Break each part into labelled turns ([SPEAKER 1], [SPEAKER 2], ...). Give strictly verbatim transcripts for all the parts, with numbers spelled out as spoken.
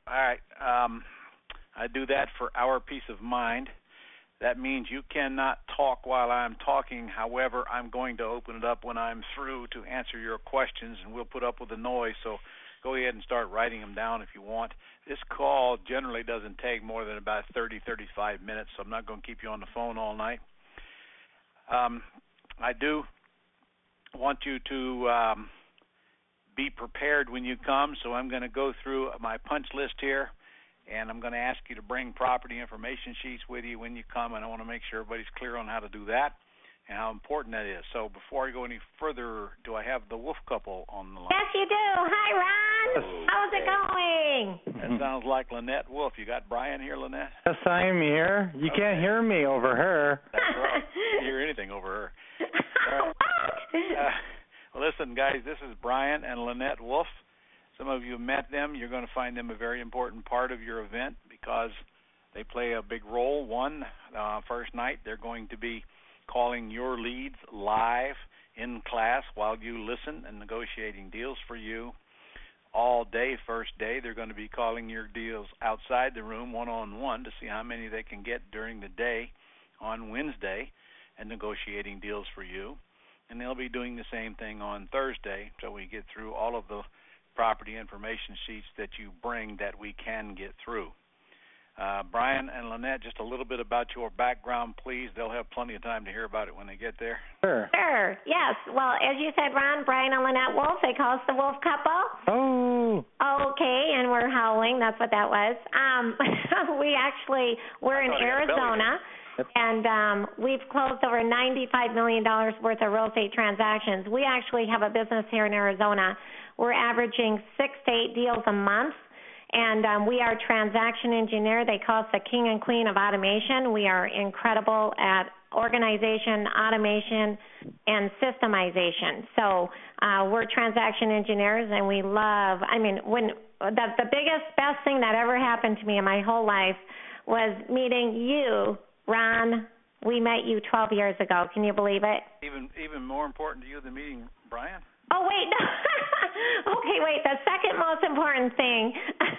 [SPEAKER 1] All right. Um, I do that for our peace of mind. That means you cannot talk while I'm talking. However, I'm going to open it up when I'm through to answer your questions, and we'll put up with the noise. So go ahead and start writing them down if you want. This call generally doesn't take more than about thirty, thirty-five minutes, so I'm not going to keep you on the phone all night. Um, I do want you to um, be prepared when you come, so I'm going to go through my punch list here, and I'm going to ask you to bring property information sheets with you when you come, and I want to make sure everybody's clear on how to do that and how important that is. So before I go any further, do I have the Wolf couple on the line?
[SPEAKER 2] Yes, you do. Hi, Ron.
[SPEAKER 1] Okay.
[SPEAKER 2] How's it going?
[SPEAKER 1] That sounds like Lynette Wolf. You got Brian here, Lynette?
[SPEAKER 3] Yes, I am here. You
[SPEAKER 1] Okay.
[SPEAKER 3] can't hear me over her.
[SPEAKER 1] That's right. You can't hear anything over her. All right. Uh, well, listen, guys, this is Brian and Lynette Wolf. Some of you have met them. You're going to find them a very important part of your event because they play a big role. One, uh, first night, they're going to be calling your leads live in class while you listen and negotiating deals for you. All day, first day, they're going to be calling your deals outside the room one-on-one to see how many they can get during the day on Wednesday and negotiating deals for you. And they'll be doing the same thing on Thursday, so we get through all of the property information sheets that you bring that we can get through. Uh, Brian and Lynette, just a little bit about your background, please. They'll have plenty of time to hear about it when they get there.
[SPEAKER 3] Sure.
[SPEAKER 2] Sure. Yes. Well, as you said, Ron, Brian and Lynette Wolf, they call us the Wolf couple.
[SPEAKER 3] Oh.
[SPEAKER 2] Okay, and we're howling. That's what that was. Um, we actually, we're in Arizona, and um, we've closed over ninety-five million dollars worth of real estate transactions. We actually have a business here in Arizona. We're averaging six to eight deals a month. And um, we are transaction engineer. They call us the king and queen of automation. We are incredible at organization, automation, and systemization. So uh, we're transaction engineers, and we love, I mean, when the, the biggest, best thing that ever happened to me in my whole life was meeting you, Ron. We met you twelve years ago. Can you believe it?
[SPEAKER 1] Even even more important to you than meeting Brian?
[SPEAKER 2] Oh, wait, no. Okay, wait, the second most important thing.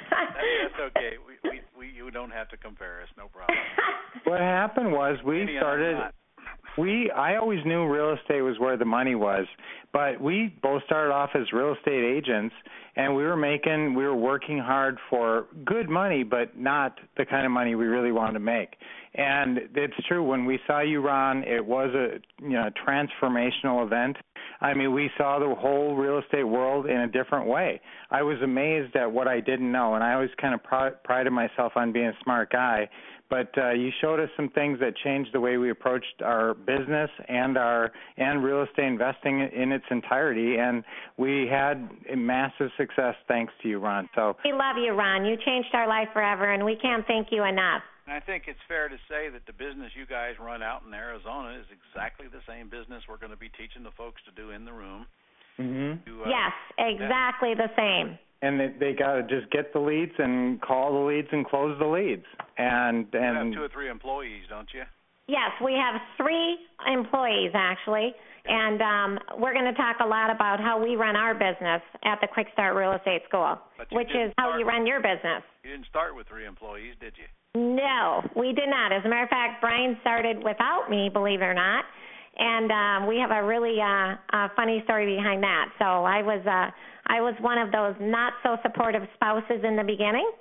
[SPEAKER 1] That's okay. We, we, we, you don't have to compare us, no problem.
[SPEAKER 3] What happened was we
[SPEAKER 1] Maybe I'm
[SPEAKER 3] started,
[SPEAKER 1] not.
[SPEAKER 3] we, I always knew real estate was where the money was, but we both started off as real estate agents, and we were making, we were working hard for good money, but not the kind of money we really wanted to make. And it's true, when we saw you, Ron, it was a you know transformational event. I mean, we saw the whole real estate world in a different way. I was amazed at what I didn't know, and I always kind of pr- prided myself on being a smart guy. But uh, you showed us some things that changed the way we approached our business and our and real estate investing in its entirety, and we had a massive success thanks to you, Ron. So
[SPEAKER 2] we love you, Ron. You changed our life forever, and we can't thank you enough.
[SPEAKER 1] I think it's fair to say that the business you guys run out in Arizona is exactly the same business we're going to be teaching the folks to do in the room.
[SPEAKER 3] Mm-hmm.
[SPEAKER 1] To, uh,
[SPEAKER 2] yes, exactly the same.
[SPEAKER 3] And they, they got to just get the leads and call the leads and close the leads. And and
[SPEAKER 1] you have two or three employees, don't you?
[SPEAKER 2] Yes, we have three employees, actually. And um, we're going to talk a lot about how we run our business at the Quick Start Real Estate School, which is how you run your business.
[SPEAKER 1] You didn't start with three employees, did you?
[SPEAKER 2] No, we did not. As a matter of fact, Brian started without me, believe it or not. And um, we have a really uh, uh, funny story behind that. So I was uh, I was one of those not so supportive spouses in the beginning.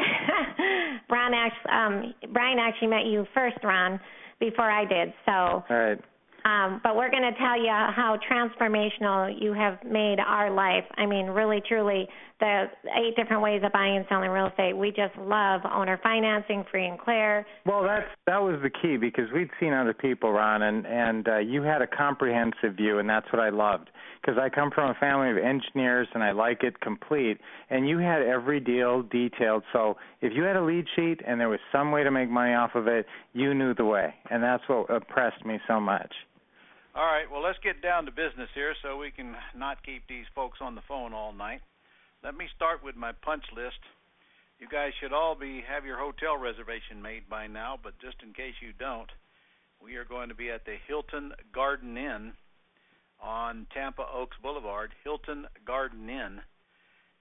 [SPEAKER 2] Ron actually, um, Brian actually met you first, Ron, before I did. So.
[SPEAKER 3] All right.
[SPEAKER 2] Um, but we're going to tell you how transformational you have made our life. I mean, really, truly, the eight different ways of buying and selling real estate. We just love owner financing, free and clear.
[SPEAKER 3] Well, that's that was the key because we'd seen other people, Ron, and and uh, you had a comprehensive view, and that's what I loved. Because I come from a family of engineers, and I like it complete. And you had every deal detailed. So if you had a lead sheet and there was some way to make money off of it, you knew the way, and that's what impressed me so much.
[SPEAKER 1] All right, well, let's get down to business here so we can not keep these folks on the phone all night. Let me start with my punch list. You guys should all be have your hotel reservation made by now, but just in case you don't, we are going to be at the Hilton Garden Inn on Tampa Oaks Boulevard, Hilton Garden Inn.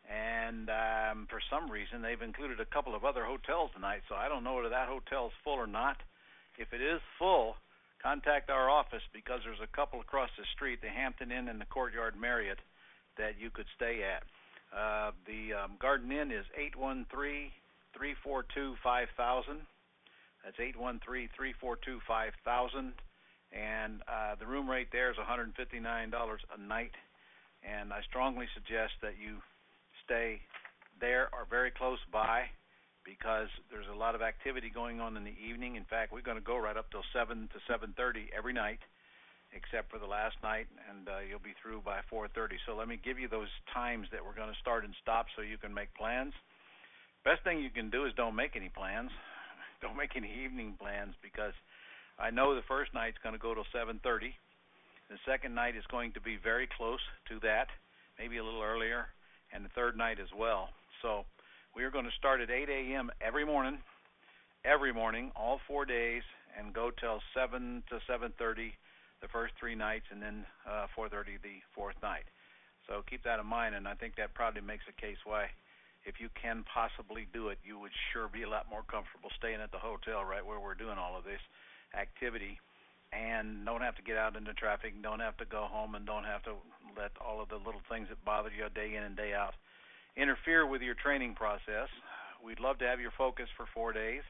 [SPEAKER 1] And um, for some reason, they've included a couple of other hotels tonight, so I don't know whether that hotel's full or not. If it is full, contact our office because there's a couple across the street, the Hampton Inn and the Courtyard Marriott, that you could stay at. Uh, the um, Garden Inn is eight one three, three four two, five thousand. That's eight one three, three four two, five thousand. And uh, the room rate there is one hundred fifty-nine dollars a night. And I strongly suggest that you stay there or very close by because there's a lot of activity going on in the evening. In fact, we're going to go right up till seven to seven thirty every night, except for the last night, and uh, you'll be through by four thirty. So let me give you those times that we're going to start and stop so you can make plans. Best thing you can do is don't make any plans. Don't make any evening plans because I know the first night's going to go till seven thirty. The second night is going to be very close to that, maybe a little earlier, and the third night as well. So we are going to start at eight a.m. every morning, every morning, all four days, and go till seven to seven thirty the first three nights, and then uh, four thirty the fourth night. So keep that in mind, and I think that probably makes a case why, if you can possibly do it, you would sure be a lot more comfortable staying at the hotel right where we're doing all of this activity and don't have to get out into traffic, don't have to go home, and don't have to let all of the little things that bother you day in and day out interfere with your training process. We'd love to have your focus for four days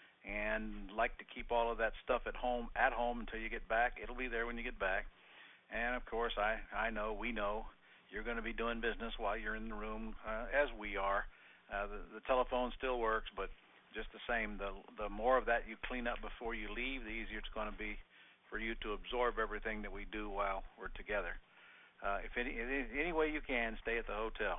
[SPEAKER 1] and like to keep all of that stuff at home at home until you get back. It'll be there when you get back. And, of course, I, I know, we know, you're going to be doing business while you're in the room, uh, as we are. Uh, the, the telephone still works, but just the same, the the more of that you clean up before you leave, the easier it's going to be for you to absorb everything that we do while we're together. Uh, if any, any way you can, stay at the hotel.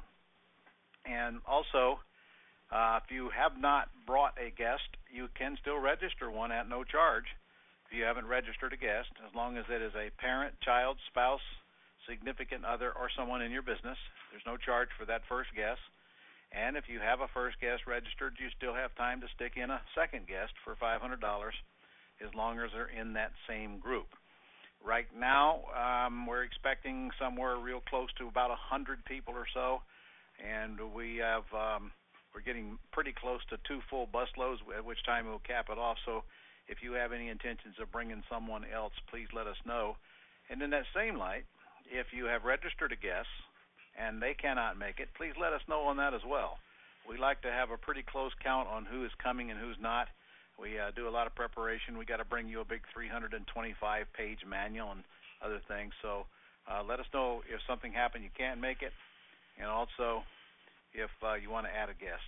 [SPEAKER 1] And also, uh, if you have not brought a guest, you can still register one at no charge. If you haven't registered a guest, as long as it is a parent, child, spouse, significant other, or someone in your business, there's no charge for that first guest. And if you have a first guest registered, you still have time to stick in a second guest for five hundred dollars as long as they're in that same group. Right now, um, we're expecting somewhere real close to about one hundred people or so, and we have, um, we're getting pretty close to two full bus loads, at which time we'll cap it off. So if you have any intentions of bringing someone else, please let us know. And in that same light, if you have registered a guest and they cannot make it, please let us know on that as well. We like to have a pretty close count on who is coming and who's not. We uh, do a lot of preparation. We got to bring you a big three hundred twenty-five page manual and other things. So uh, let us know if something happened you can't make it, and also if uh, you want to add a guest.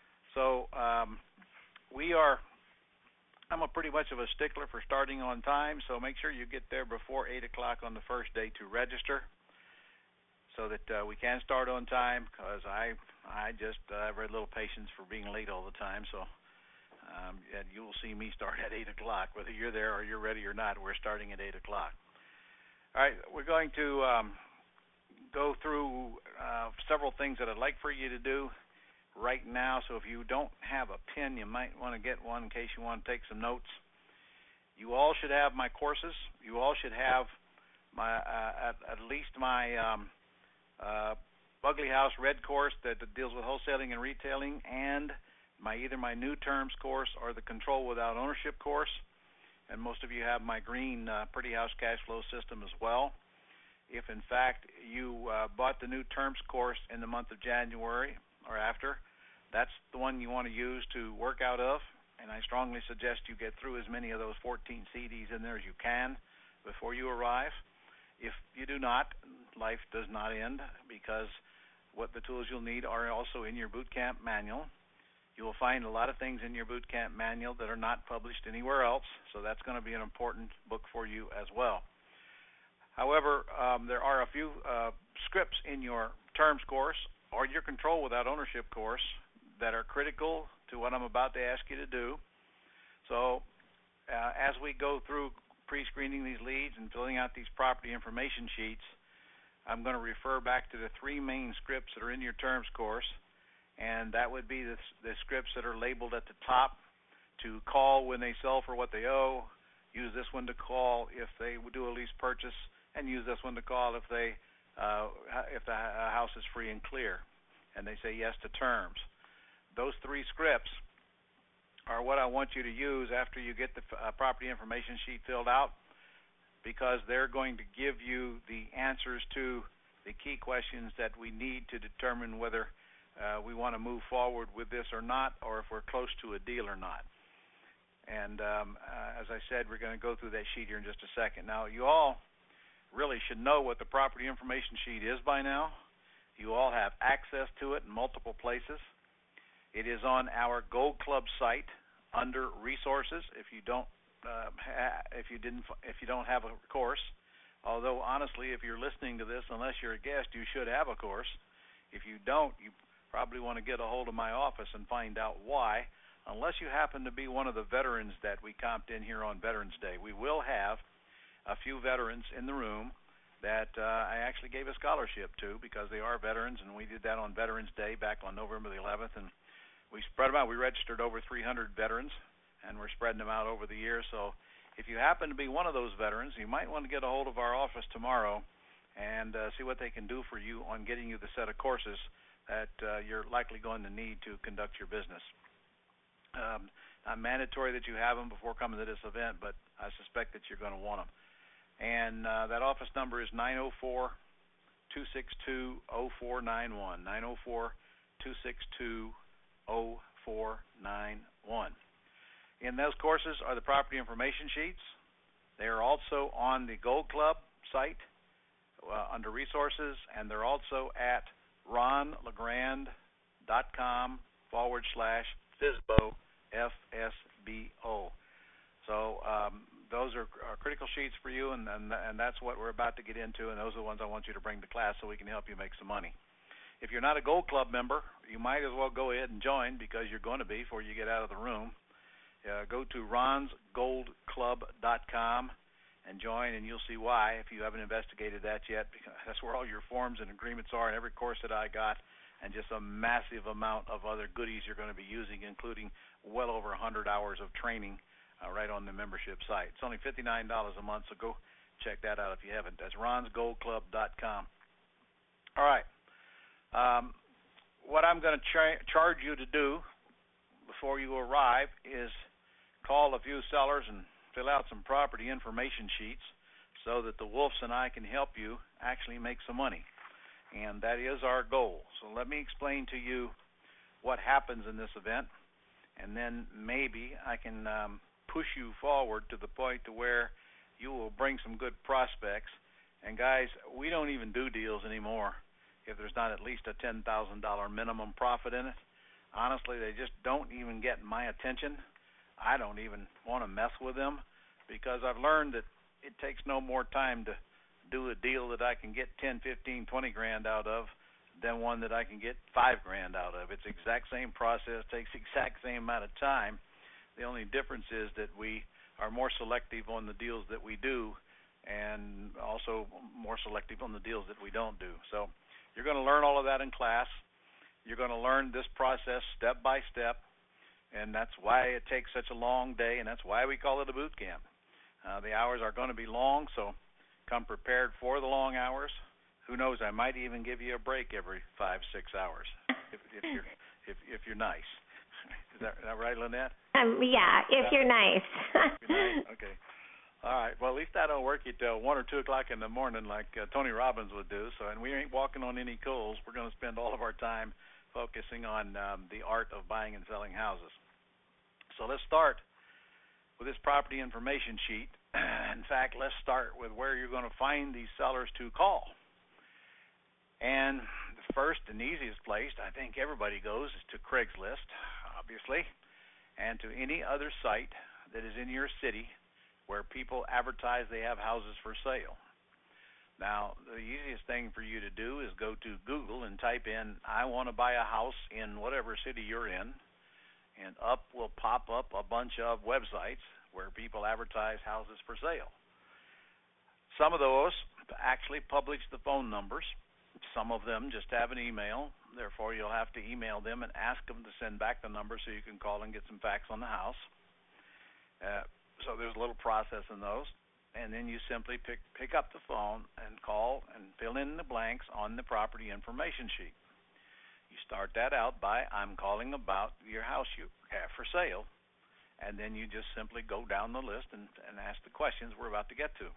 [SPEAKER 1] So um, we are. I'm a pretty much of a stickler for starting on time. So make sure you get there before eight o'clock on the first day to register, so that uh, we can start on time, because I I just uh, have very little patience for being late all the time. So um, and you will see me start at eight o'clock. Whether you're there or you're ready or not, we're starting at eight o'clock. All right, we're going to um, go through uh, several things that I'd like for you to do right now. So if you don't have a pen, you might want to get one in case you want to take some notes. You all should have my courses. You all should have my uh, at, at least my um, uh, Ugly House Red course that, that deals with wholesaling and retailing, and my either my new terms course or the Control Without Ownership course. And most of you have my green uh, Pretty House Cash Flow System as well. If in fact you uh, bought the new terms course in the month of January or after, that's the one you want to use to work out of. And I strongly suggest you get through as many of those fourteen C Ds in there as you can before you arrive. If you do not, life does not end, because what the tools you'll need are also in your boot camp manual. You will find a lot of things in your boot camp manual that are not published anywhere else, so that's going to be an important book for you as well. However, um, there are a few uh, scripts in your terms course or your Control Without Ownership course that are critical to what I'm about to ask you to do. So uh, as we go through pre-screening these leads and filling out these property information sheets, I'm going to refer back to the three main scripts that are in your terms course, and that would be the, the scripts that are labeled at the top to call when they sell for what they owe, use this one to call if they do a lease purchase, and use this one to call if they uh, if the house is free and clear. and they say yes to terms. Those three scripts are what I want you to use after you get the uh, property information sheet filled out, because they're going to give you the answers to the key questions that we need to determine whether uh, we want to move forward with this or not, or if we're close to a deal or not. And um, uh, as I said, we're going to go through that sheet here in just a second. Now, you all really should know what the property information sheet is by now. You all have access to it in multiple places. It is on our Gold Club site under Resources. If you don't, uh, ha- if you didn't, if you don't have a course, although honestly, if you're listening to this, unless you're a guest, you should have a course. If you don't, you probably want to get a hold of my office and find out why. Unless you happen to be one of the veterans that we comped in here on Veterans Day, we will have a few veterans in the room that uh, I actually gave a scholarship to because they are veterans, and we did that on Veterans Day back on November the eleventh, and we spread them out. We registered over three hundred veterans, and we're spreading them out over the years. So if you happen to be one of those veterans, you might want to get a hold of our office tomorrow and uh, see what they can do for you on getting you the set of courses that uh, you're likely going to need to conduct your business. Um, not mandatory that you have them before coming to this event, but I suspect that you're going to want them. And uh, that office number is nine oh four, two six two, oh four nine one, nine oh four, two six two, oh four nine one. In those courses are the property information sheets. They are also on the Gold Club site uh, under Resources, and they're also at ronlegrand.com forward slash FISBO, F S B O. So um, those are, are critical sheets for you, and, and and that's what we're about to get into, and those are the ones I want you to bring to class so we can help you make some money. If you're not a Gold Club member, you might as well go ahead and join, because you're going to be before you get out of the room. Uh, go to rons gold club dot com and join, and you'll see why if you haven't investigated that yet, because that's where all your forms and agreements are, and every course that I got, and just a massive amount of other goodies you're going to be using, including well over one hundred hours of training uh, right on the membership site. It's only fifty-nine dollars a month, so go check that out if you haven't. That's rons gold club dot com. All right. Um, what I'm going to tra- charge you to do before you arrive is call a few sellers and fill out some property information sheets so that the Wolfs and I can help you actually make some money. And that is our goal. So let me explain to you what happens in this event, and then maybe I can um, push you forward to the point to where you will bring some good prospects. And guys, we don't even do deals anymore if there's not at least a ten thousand dollars minimum profit in it. Honestly, they just don't even get my attention. I don't even want to mess with them, because I've learned that it takes no more time to do a deal that I can get ten, fifteen, twenty grand out of than one that I can get five grand out of. It's the exact same process, takes the exact same amount of time. The only difference is that we are more selective on the deals that we do, and also more selective on the deals that we don't do. So you're going to learn all of that in class. You're going to learn this process step by step, and that's why it takes such a long day, and that's why we call it a boot camp. Uh, the hours are going to be long, so come prepared for the long hours. Who knows? I might even give you a break every five, six hours if, if you're if, if you're nice. Is that, is that right, Lynette?
[SPEAKER 2] Um, yeah, if you're nice.
[SPEAKER 1] If you're nice. Okay. All right. Well, at least I don't work you till one or two o'clock in the morning like uh, Tony Robbins would do. So, and we ain't walking on any coals. We're going to spend all of our time focusing on um, the art of buying and selling houses. So let's start with this property information sheet. In fact, let's start with where you're going to find these sellers to call. And the first and easiest place I think everybody goes is to Craigslist, obviously, and to any other site that is in your city where people advertise they have houses for sale. Now, the easiest thing for you to do is go to Google and type in, I want to buy a house in whatever city you're in, and up will pop up a bunch of websites where people advertise houses for sale. Some of those actually publish the phone numbers. Some of them just have an email. Therefore, you'll have to email them and ask them to send back the number so you can call and get some facts on the house. Uh, so there's a little process in those. And then you simply pick, pick up the phone and call and fill in the blanks on the property information sheet. You start that out by, I'm calling about your house you have for sale, and then you just simply go down the list and, and ask the questions we're about to get to.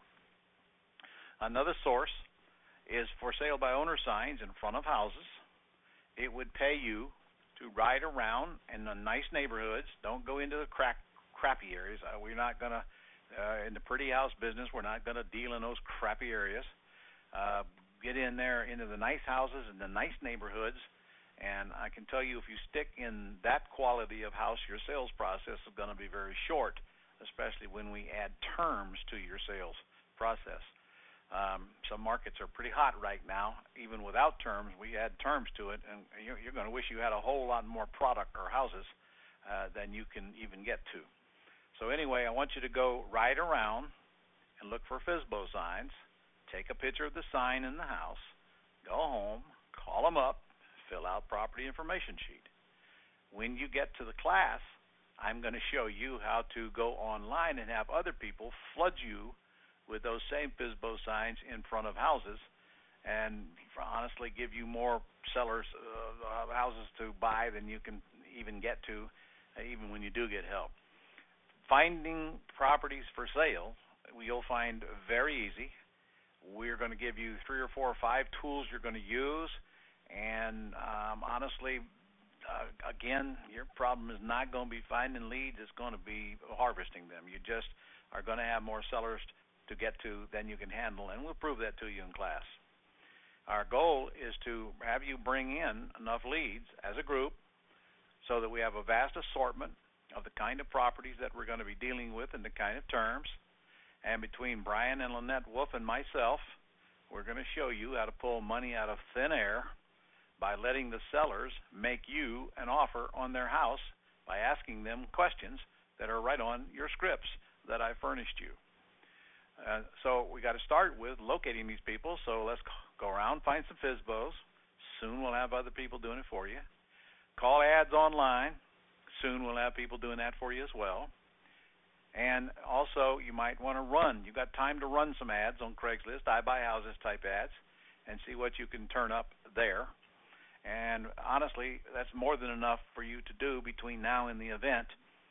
[SPEAKER 1] Another source is for sale by owner signs in front of houses. It would pay you to ride around in the nice neighborhoods. Don't go into the crack, crappy areas. Uh, we're not going to, uh, in the pretty house business, we're not going to deal in those crappy areas. Uh, get in there into the nice houses and the nice neighborhoods, and I can tell you if you stick in that quality of house, your sales process is going to be very short, especially when we add terms to your sales process. Um, some markets are pretty hot right now. Even without terms, we add terms to it, and you're, you're going to wish you had a whole lot more product or houses uh, than you can even get to. So anyway, I want you to go right around and look for F S B O signs. Take a picture of the sign in the house. Go home, call them up, fill out property information sheet. When you get to the class, I'm going to show you how to go online and have other people flood you with those same F S B O signs in front of houses, and honestly give you more sellers uh, houses to buy than you can even get to, uh, even when you do get help. Finding properties for sale, you'll find very easy. We're going to give you three or four or five tools you're going to use, and um, honestly, uh, again, your problem is not going to be finding leads, it's going to be harvesting them. You just are going to have more sellers to get to than you can handle, and we'll prove that to you in class. Our goal is to have you bring in enough leads as a group so that we have a vast assortment of the kind of properties that we're going to be dealing with and the kind of terms. And between Brian and Lynette Wolf and myself, we're going to show you how to pull money out of thin air by letting the sellers make you an offer on their house by asking them questions that are right on your scripts that I furnished you. Uh, so we got to start with locating these people. So let's go around, find some F S B Os. Soon we'll have other people doing it for you. Call ads online. Soon we'll have people doing that for you as well. And also you might want to run. You've got time to run some ads on Craigslist, I Buy Houses type ads, and see what you can turn up there. And honestly, that's more than enough for you to do between now and the event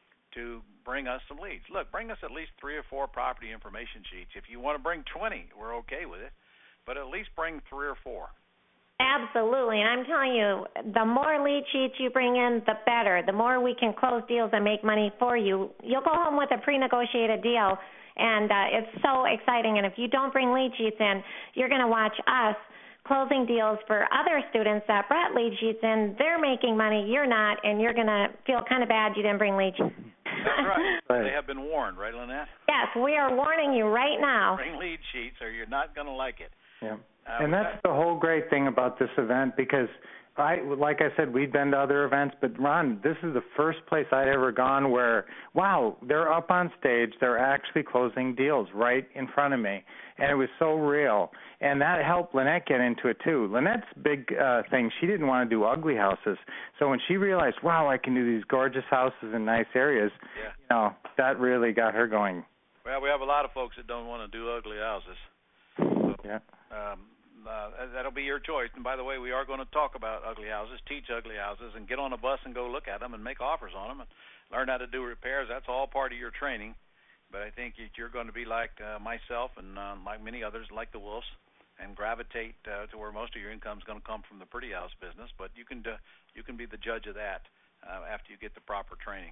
[SPEAKER 1] to bring us some leads. Look, bring us at least three or four property information sheets. If you want to bring twenty, we're okay with it, but at least bring three or four.
[SPEAKER 2] Absolutely, and I'm telling you, the more lead sheets you bring in, the better. The more we can close deals and make money for you. You'll go home with a pre-negotiated deal, and uh, it's so exciting. And if you don't bring lead sheets in, you're going to watch us closing deals for other students that brought lead sheets in. They're making money, you're not, and you're going to feel kind of bad you didn't bring lead sheets.
[SPEAKER 1] That's right. right. They have been warned, right, Lynette?
[SPEAKER 2] Yes, we are warning you right now.
[SPEAKER 1] Bring lead sheets or you're not going to like it.
[SPEAKER 3] Yeah. Uh, and that's the whole great thing about this event, because I, like I said, we've been to other events, but Ron, this is the first place I'd ever gone where, wow, they're up on stage, they're actually closing deals right in front of me, and it was so real. And that helped Lynette get into it too. Lynette's big uh, thing, she didn't want to do ugly houses, so when she realized, wow, I can do these gorgeous houses in nice areas,
[SPEAKER 1] yeah.
[SPEAKER 3] you know, that really got her going.
[SPEAKER 1] Well, we have a lot of folks that don't want to do ugly houses. So,
[SPEAKER 3] yeah.
[SPEAKER 1] Um, Uh, that'll be your choice. And by the way, we are going to talk about ugly houses, teach ugly houses, and get on a bus and go look at them and make offers on them and learn how to do repairs. That's all part of your training. But I think you're going to be like uh, myself and uh, like many others, like the Wolves, and gravitate uh, to where most of your income is going to come from the pretty house business. But you can do, you can be the judge of that uh, after you get the proper training.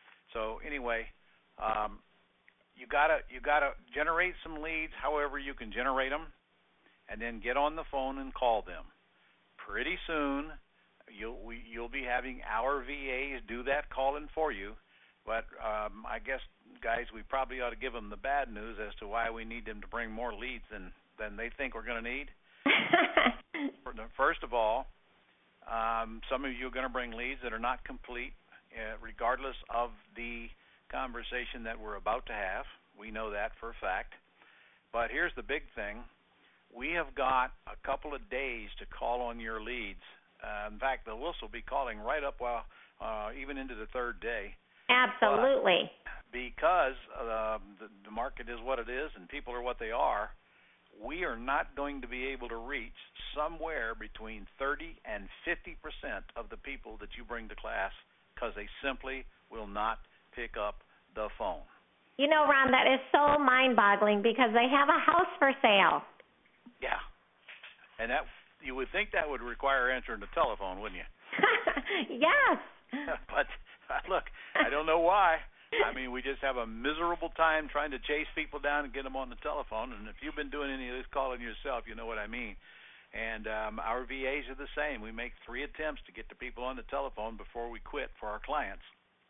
[SPEAKER 1] So anyway, um, you gotta you gotta generate some leads, however you can generate them. And then get on the phone and call them. Pretty soon, you'll we, you'll be having our V As do that calling for you. But um, I guess, guys, we probably ought to give them the bad news as to why we need them to bring more leads than, than they think we're going to need. First of all, um, some of you are going to bring leads that are not complete, uh, regardless of the conversation that we're about to have. We know that for a fact. But here's the big thing. We have got a couple of days to call on your leads. Uh, in fact, the Wolves will be calling right up while uh, even into the third day.
[SPEAKER 2] Absolutely.
[SPEAKER 1] But because uh, the, the market is what it is and people are what they are, we are not going to be able to reach somewhere between thirty and fifty percent of the people that you bring to class because they simply will not pick up the phone.
[SPEAKER 2] You know, Ron, that is so mind-boggling because they have a house for sale.
[SPEAKER 1] Yeah. And that you would think that would require answering the telephone, wouldn't you?
[SPEAKER 2] Yes.
[SPEAKER 1] But, look, I don't know why. I mean, we just have a miserable time trying to chase people down and get them on the telephone. And if you've been doing any of this calling yourself, you know what I mean. And um, our V As are the same. We make three attempts to get the people on the telephone before we quit for our clients.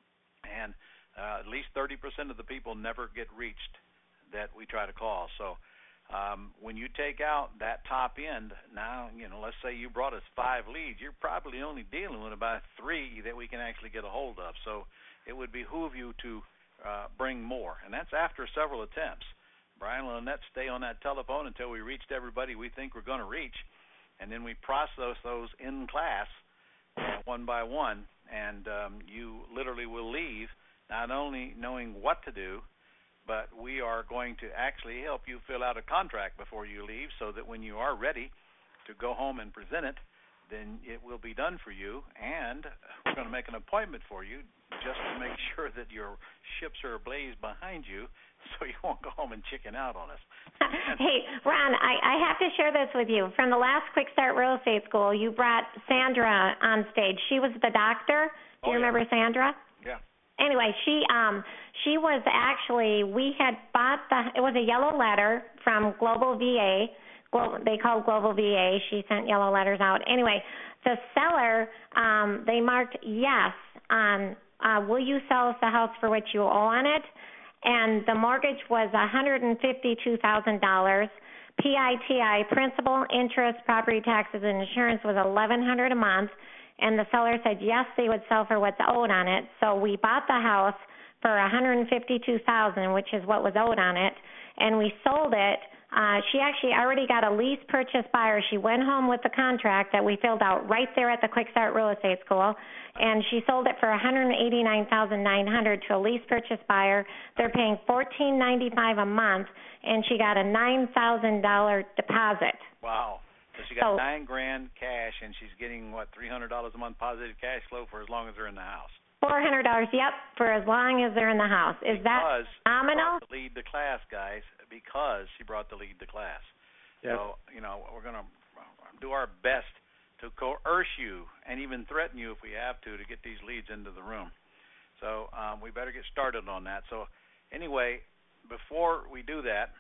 [SPEAKER 1] And uh, at least thirty percent of the people never get reached that we try to call. So um, when you take out that top end, now, you know, let's say you brought us five leads, you're probably only dealing with about three that we can actually get a hold of. So it would behoove you to uh, bring more, and that's after several attempts. Brian and Lynette stay on that telephone until we reached everybody we think we're going to reach, and then we process those in class uh, one by one, and um, you literally will leave not only knowing what to do, but we are going to actually help you fill out a contract before you leave so that when you are ready to go home and present it, then it will be done for you, and we're going to make an appointment for you just to make sure that your ships are ablaze behind you so you won't go home and chicken out on us.
[SPEAKER 2] Hey, Ron, I, I have to share this with you. From the last Quick Start Real Estate School, you brought Sandra on stage. She was the doctor. Do you oh, yeah. remember Sandra?
[SPEAKER 1] Yeah.
[SPEAKER 2] Anyway, she um she was actually, we had bought the, it was a yellow letter from Global V A. Global, they called Global V A. She sent yellow letters out. Anyway, the seller, um, they marked yes on, uh, will you sell us the house for what you owe on it? And the mortgage was one hundred fifty-two thousand dollars. P I T I, principal, interest, property taxes, and insurance was eleven hundred dollars a month. And the seller said yes, they would sell for what's owed on it. So we bought the house for one hundred fifty-two thousand dollars, which is what was owed on it, and we sold it. Uh, she actually already got a lease purchase buyer. She went home with the contract that we filled out right there at the Quick Start Real Estate School, and she sold it for one hundred eighty-nine thousand nine hundred dollars to a lease purchase buyer. They're paying fourteen ninety-five a month, and she got a nine thousand dollars deposit.
[SPEAKER 1] Wow. So she got so, nine grand cash, and she's getting, what, three hundred dollars a month positive cash flow for as long as they're in the house.
[SPEAKER 2] four hundred dollars, yep, for as long as they're in the house. Is
[SPEAKER 1] because
[SPEAKER 2] that phenomenal?
[SPEAKER 1] Because she brought the lead to class, guys, because she brought the lead to class. Yep. So, you know, we're going to do our best to coerce you and even threaten you if we have to to get these leads into the room. So um, we better get started on that. So anyway, before we do that,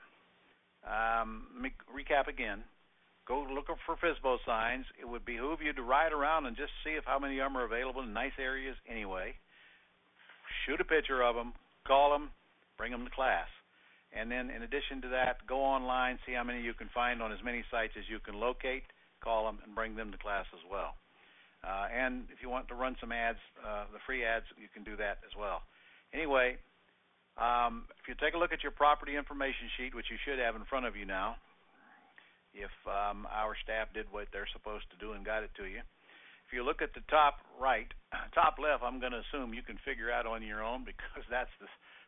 [SPEAKER 1] um, let me recap again. Go look for F S B O signs. It would behoove you to ride around and just see if how many of them are available in nice areas anyway. Shoot a picture of them, call them, bring them to class. And then in addition to that, go online, see how many you can find on as many sites as you can locate, call them, and bring them to class as well. Uh, and if you want to run some ads, uh, the free ads, you can do that as well. Anyway, um, if you take a look at your property information sheet, which you should have in front of you now, if um, our staff did what they're supposed to do and got it to you. If you look at the top right, top left, I'm going to assume you can figure out on your own because that's the,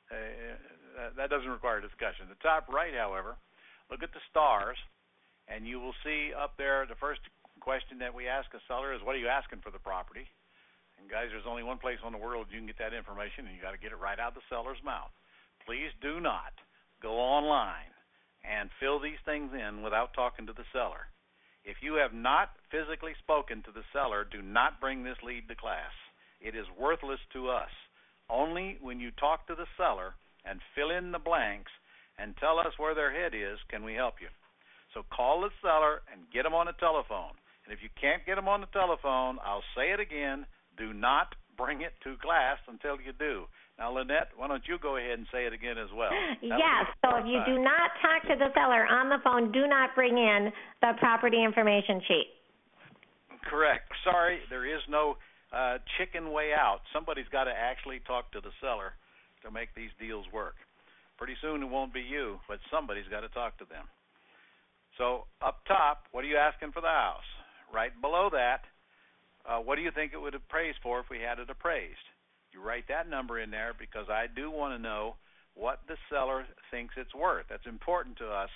[SPEAKER 1] uh, that doesn't require discussion. The top right, however, look at the stars, and you will see up there the first question that we ask a seller is, what are you asking for the property? And guys, there's only one place in the world you can get that information, and you got to get it right out of the seller's mouth. Please do not go online and fill these things in without talking to the seller. If you have not physically spoken to the seller, do not bring this lead to class. It is worthless to us. Only when you talk to the seller and fill in the blanks and tell us where their head is can we help you. So call the seller and get them on the telephone. And if you can't get them on the telephone, I'll say it again, do not bring it to class until you do. Now, Lynette, why don't you go ahead and say it again as well? That'll
[SPEAKER 2] yes, so if you time. do not talk to the seller on the phone, do not bring in the property information sheet.
[SPEAKER 1] Correct. Sorry, there is no uh, chicken way out. Somebody's got to actually talk to the seller to make these deals work. Pretty soon it won't be you, but somebody's got to talk to them. So up top, what are you asking for the house? Right below that, uh, what do you think it would appraise for if we had it appraised? You write that number in there because I do want to know what the seller thinks it's worth. That's important to us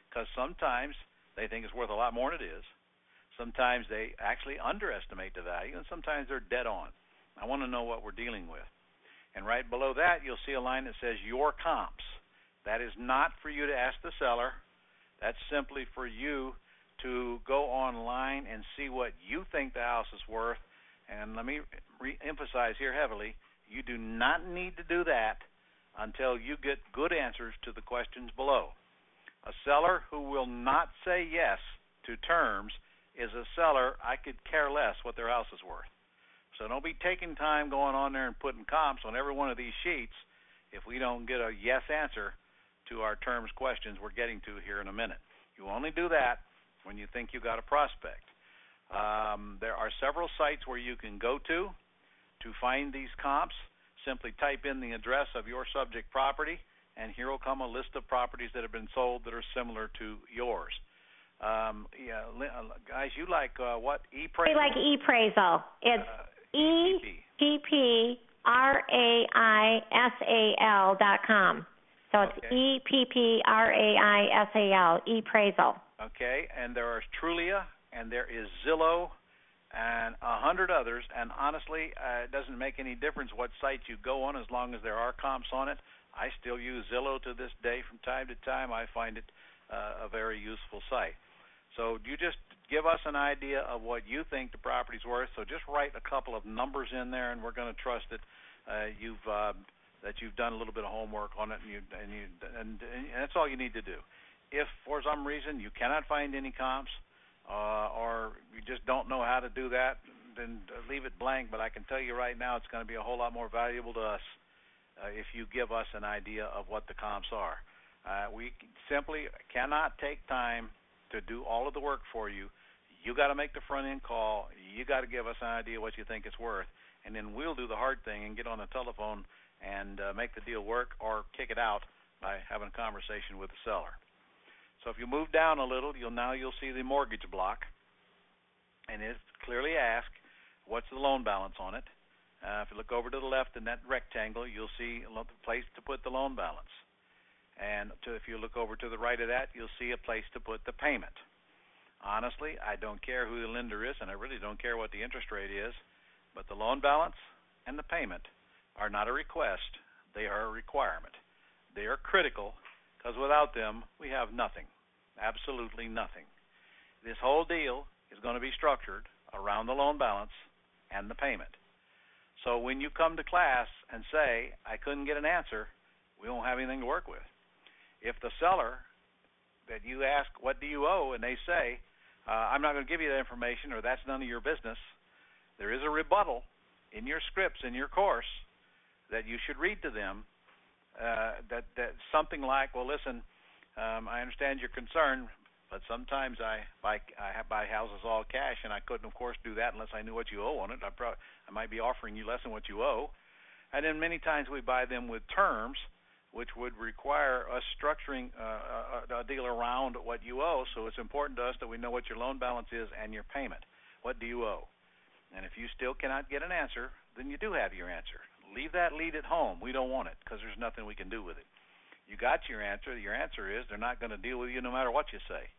[SPEAKER 1] because sometimes they think it's worth a lot more than it is. Sometimes they actually underestimate the value, and sometimes they're dead on. I want to know what we're dealing with. And right below that, you'll see a line that says your comps. That is not for you to ask the seller. That's simply for you to go online and see what you think the house is worth. And let me re-emphasize here heavily, you do not need to do that until you get good answers to the questions below. A seller who will not say yes to terms is a seller I could care less what their house is worth. So don't be taking time going on there and putting comps on every one of these sheets if we don't get a yes answer to our terms questions we're getting to here in a minute. You only do that when you think you got a prospect. Um, there are several sites where you can go to to find these comps. Simply type in the address of your subject property, and here will come a list of properties that have been sold that are similar to yours. Um, yeah, guys, you like uh, what? E-Praisal?
[SPEAKER 2] We like E-Praisal. It's uh, E P P R A I S A L dot com. So it's
[SPEAKER 1] okay.
[SPEAKER 2] E P P R A I S A L, E-Praisal.
[SPEAKER 1] Okay, and there is Trulia, and there is Zillow, and a hundred others. And honestly, uh, it doesn't make any difference what site you go on as long as there are comps on it. I still use Zillow to this day from time to time. I find it uh, a very useful site. So you just give us an idea of what you think the property's worth. So just write a couple of numbers in there, and we're going to trust that uh, you've uh, that you've done a little bit of homework on it, and you and you and, and that's all you need to do. If for some reason you cannot find any comps, uh, or you just don't know how to do that, then leave it blank. But I can tell you right now, it's going to be a whole lot more valuable to us uh, if you give us an idea of what the comps are. Uh, we simply cannot take time to do all of the work for you. You got to make the front end call. You got to give us an idea what you think it's worth, and then we'll do the hard thing and get on the telephone and uh, make the deal work, or kick it out by having a conversation with the seller. So if you move down a little, you'll now you'll see the mortgage block, and it's clearly asked what's the loan balance on it. Uh, if you look over to the left in that rectangle, you'll see a place to put the loan balance. And to, if you look over to the right of that, you'll see a place to put the payment. Honestly, I don't care who the lender is, and I really don't care what the interest rate is, but the loan balance and the payment are not a request. They are a requirement. They are critical, because without them, we have nothing, absolutely nothing. This whole deal is going to be structured around the loan balance and the payment. So when you come to class and say, I couldn't get an answer, we won't have anything to work with. If the seller that you ask, what do you owe, and they say, uh, I'm not going to give you that information, or that's none of your business, there is a rebuttal in your scripts, in your course, that you should read to them, uh, that, that something like, well, listen, um, I understand your concern, but sometimes I buy, I buy houses all cash, and I couldn't, of course, do that unless I knew what you owe on it. I, pro- I might be offering you less than what you owe. And then many times we buy them with terms, which would require us structuring uh, a, a deal around what you owe. So it's important to us that we know what your loan balance is and your payment. What do you owe? And if you still cannot get an answer, then you do have your answer. Leave that lead at home. We don't want it, because there's nothing we can do with it. You got your answer. Your answer is they're not going to deal with you no matter what you say.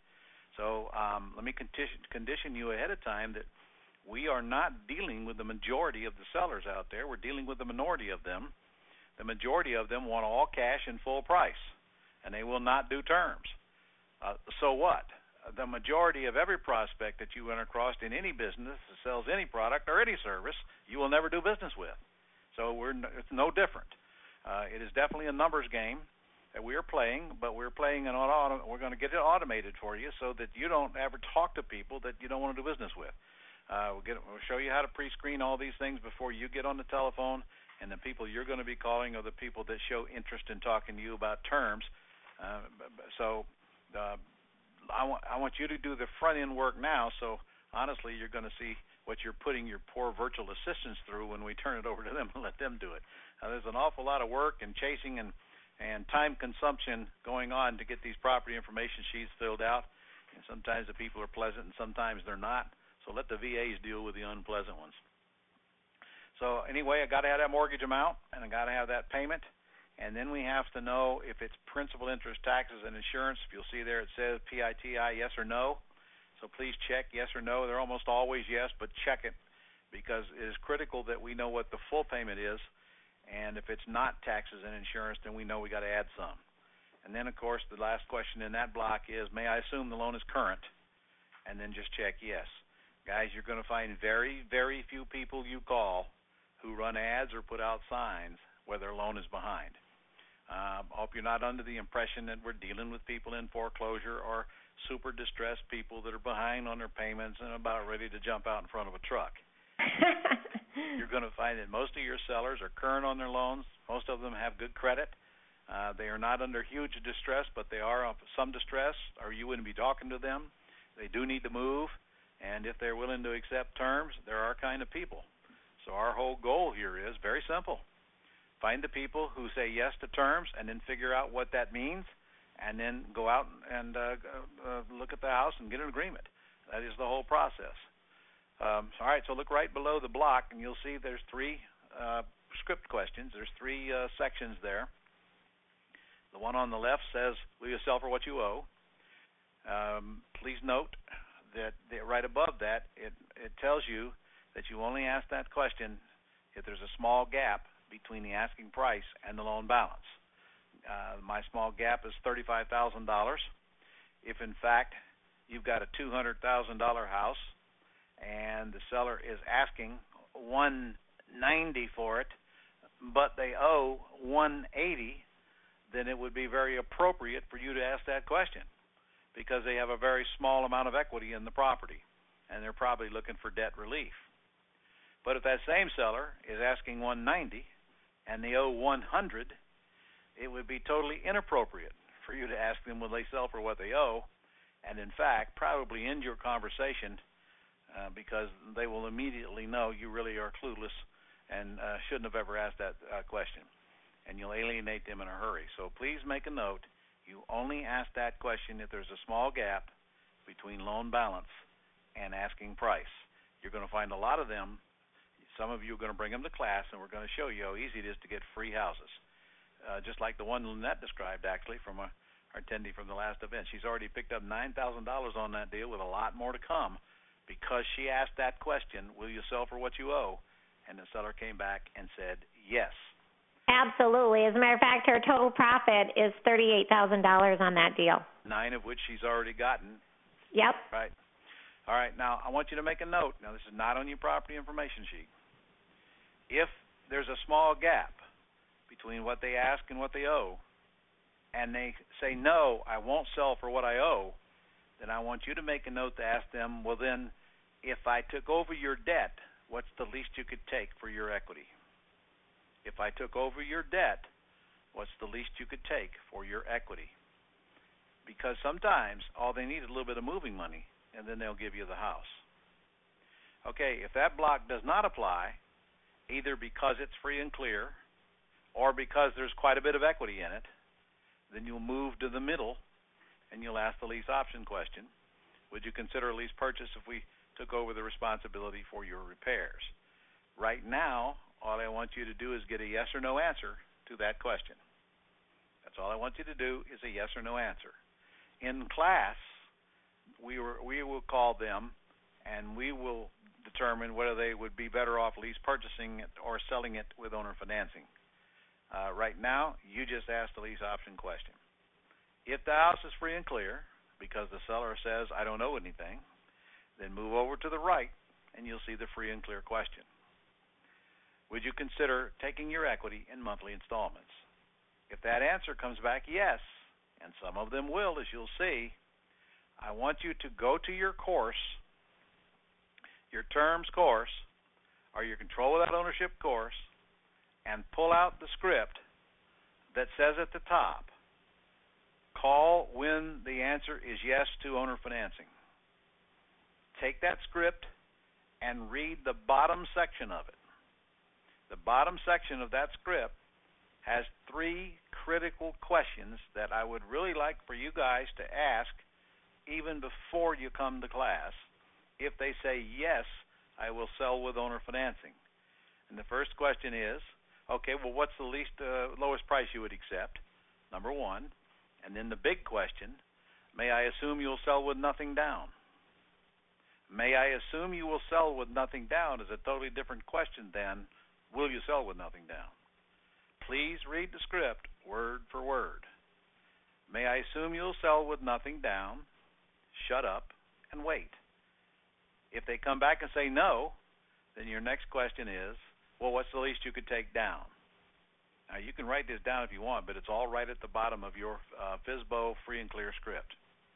[SPEAKER 1] So um, let me condition, condition you ahead of time that we are not dealing with the majority of the sellers out there. We're dealing with the minority of them. The majority of them want all cash and full price, and they will not do terms. Uh, so what? The majority of every prospect that you run across in any business that sells any product or any service, you will never do business with. So we're n- it's no different. Uh, it is definitely a numbers game that we are playing, but we're playing an auto- we're going to get it automated for you so that you don't ever talk to people that you don't want to do business with. Uh, we'll, get, we'll show you how to pre-screen all these things before you get on the telephone, and the people you're going to be calling are the people that show interest in talking to you about terms. Uh, so uh, I, want, I want you to do the front-end work now, so honestly you're going to see what you're putting your poor virtual assistants through when we turn it over to them and let them do it. Now, there's an awful lot of work and chasing and, and time consumption going on to get these property information sheets filled out, and sometimes the people are pleasant and sometimes they're not. So let the V As deal with the unpleasant ones. So anyway, I got to have that mortgage amount, and I got to have that payment, And then we have to know if it's principal, interest, taxes, and insurance. If you'll see there it says P I T I, yes or no. So please check yes or no. They're almost always yes, but check it because it is critical that we know what the full payment is. And if it's not taxes and insurance, then we know we got to add some. And then, of course, the last question in that block is, may I assume the loan is current? And then just check yes. Guys, you're going to find very, very few people you call who run ads or put out signs where their loan is behind. I uh, hope you're not under the impression that we're dealing with people in foreclosure or super distressed people that are behind on their payments and about ready to jump out in front of a truck. You're going to find that most of your sellers are current on their loans. Most of them have good credit. Uh, they are not under huge distress, but they are of some distress, or you wouldn't be talking to them. They do need to move, and if they're willing to accept terms, they're our kind of people. So our whole goal here is very simple. Find the people who say yes to terms and then figure out what that means, and then go out and uh, uh, look at the house and get an agreement. That is the whole process. Um, all right, so look right below the block, and you'll see there's three uh, script questions. There's three uh, sections there. The one on the left says, will you sell for what you owe? Um, please note that the, right above that, it, it tells you that you only ask that question if there's a small gap between the asking price and the loan balance. Uh, my small gap is thirty-five thousand dollars. If, in fact, you've got a two hundred thousand dollars house and the seller is asking one hundred ninety thousand dollars for it, but they owe one hundred eighty thousand dollars, then it would be very appropriate for you to ask that question because they have a very small amount of equity in the property, and they're probably looking for debt relief. But if that same seller is asking one hundred ninety thousand dollars and they owe one hundred thousand dollars, it would be totally inappropriate for you to ask them will they sell for what they owe, and in fact probably end your conversation uh, because they will immediately know you really are clueless and uh, shouldn't have ever asked that uh, question, and you'll alienate them in a hurry. So please make a note. You only ask that question if there's a small gap between loan balance and asking price. You're going to find a lot of them. Some of you are going to bring them to class, and we're going to show you how easy it is to get free houses. Uh, just like the one Lynette described, actually, from a, our attendee from the last event. She's already picked up nine thousand dollars on that deal with a lot more to come because she asked that question, will you sell for what you owe? And the seller came back and said yes.
[SPEAKER 2] Absolutely. As a matter of fact, her total profit is thirty-eight thousand dollars on that deal.
[SPEAKER 1] Nine of which she's already gotten.
[SPEAKER 2] Yep.
[SPEAKER 1] Right. All right. Now, I want you to make a note. Now, this is not on your property information sheet. If there's a small gap between what they ask and what they owe, and they say, no, I won't sell for what I owe, then I want you to make a note to ask them, well, then, if I took over your debt, what's the least you could take for your equity? If I took over your debt, what's the least you could take for your equity? Because sometimes all they need is a little bit of moving money, and then they'll give you the house. Okay, if that block does not apply, either because it's free and clear or because there's quite a bit of equity in it, then you'll move to the middle and you'll ask the lease option question. Would you consider a lease purchase if we took over the responsibility for your repairs? Right now, all I want you to do is get a yes or no answer to that question. That's all I want you to do is a yes or no answer. In class, we were, we will call them and we will determine whether they would be better off lease purchasing it or selling it with owner financing. Uh, right now, you just asked the lease option question. If the house is free and clear, because the seller says, I don't owe anything, then move over to the right, and you'll see the free and clear question. Would you consider taking your equity in monthly installments? If that answer comes back yes, and some of them will, as you'll see, I want you to go to your course, your terms course, or your control without ownership course, and pull out the script that says at the top, call when the answer is yes to owner financing. Take that script and read the bottom section of it. The bottom section of that script has three critical questions that I would really like for you guys to ask even before you come to class. If they say yes, I will sell with owner financing. And the first question is, Okay, well, what's the least uh, lowest price you would accept? Number one. And then the big question, may I assume you'll sell with nothing down? May I assume you will sell with nothing down is a totally different question than will you sell with nothing down? Please read the script word for word. May I assume you'll sell with nothing down? Shut up and wait. If they come back and say no, then your next question is, well, what's the least you could take down? Now, you can write this down if you want, but it's all right at the bottom of your uh, F S B O free and clear script.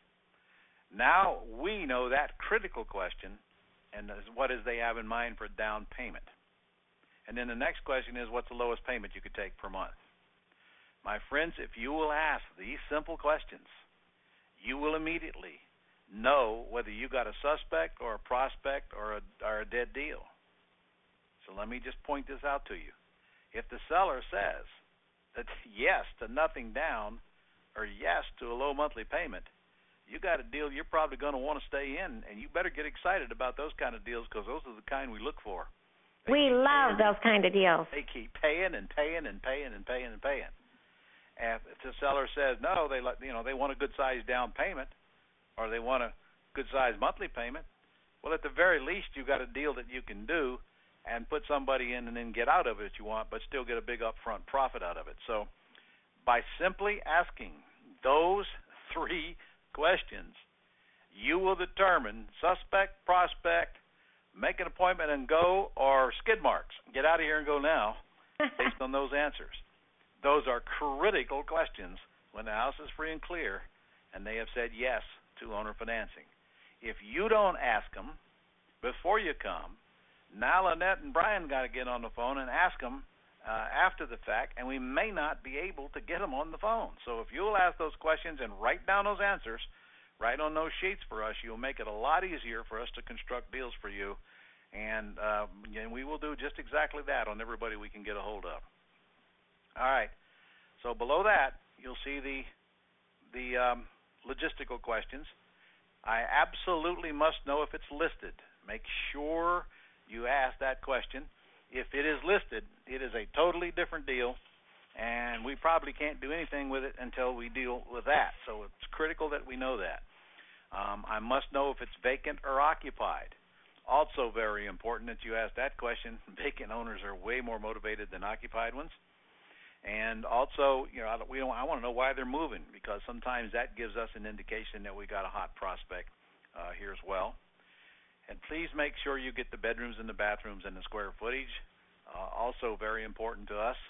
[SPEAKER 1] Now we know that critical question, and what is they have in mind for down payment. And then the next question is, what's the lowest payment you could take per month? My friends, if you will ask these simple questions, you will immediately know whether you got a suspect or a prospect or a, or a dead deal. So let me just point this out to you. If the seller says that yes to nothing down or yes to a low monthly payment, you got a deal you're probably going to want to stay in, and you better get excited about those kind of deals because those are the kind we look for. They
[SPEAKER 2] we love those kind of deals.
[SPEAKER 1] They keep paying and paying and paying and paying and paying. And if the seller says no, they let, you know they want a good sized down payment, or they want a good sized monthly payment. Well, at the very least, you got a deal that you can do and put somebody in and then get out of it if you want, but still get a big upfront profit out of it. So, by simply asking those three questions, you will determine suspect, prospect, make an appointment and go, or skid marks. Get out of here and go now, based on those answers. Those are critical questions when the house is free and clear and they have said yes to owner financing. If you don't ask them before you come, now Lynette and Brian got to get on the phone and ask them uh, after the fact, and we may not be able to get them on the phone. So if you'll ask those questions and write down those answers, write on those sheets for us, you'll make it a lot easier for us to construct deals for you, and, uh, and we will do just exactly that on everybody we can get a hold of. All right. So below that, you'll see the the um, logistical questions. I absolutely must know if it's listed. Make sure you ask that question. If it is listed, it is a totally different deal, and we probably can't do anything with it until we deal with that. So it's critical that we know that. Um, I must know if it's vacant or occupied. Also very important that you ask that question. Vacant owners are way more motivated than occupied ones. And also, you know, I, we don't, I want to know why they're moving, because sometimes that gives us an indication that we got a hot prospect uh, here as well. And please make sure you get the bedrooms and the bathrooms and the square footage. Uh, also very important to us.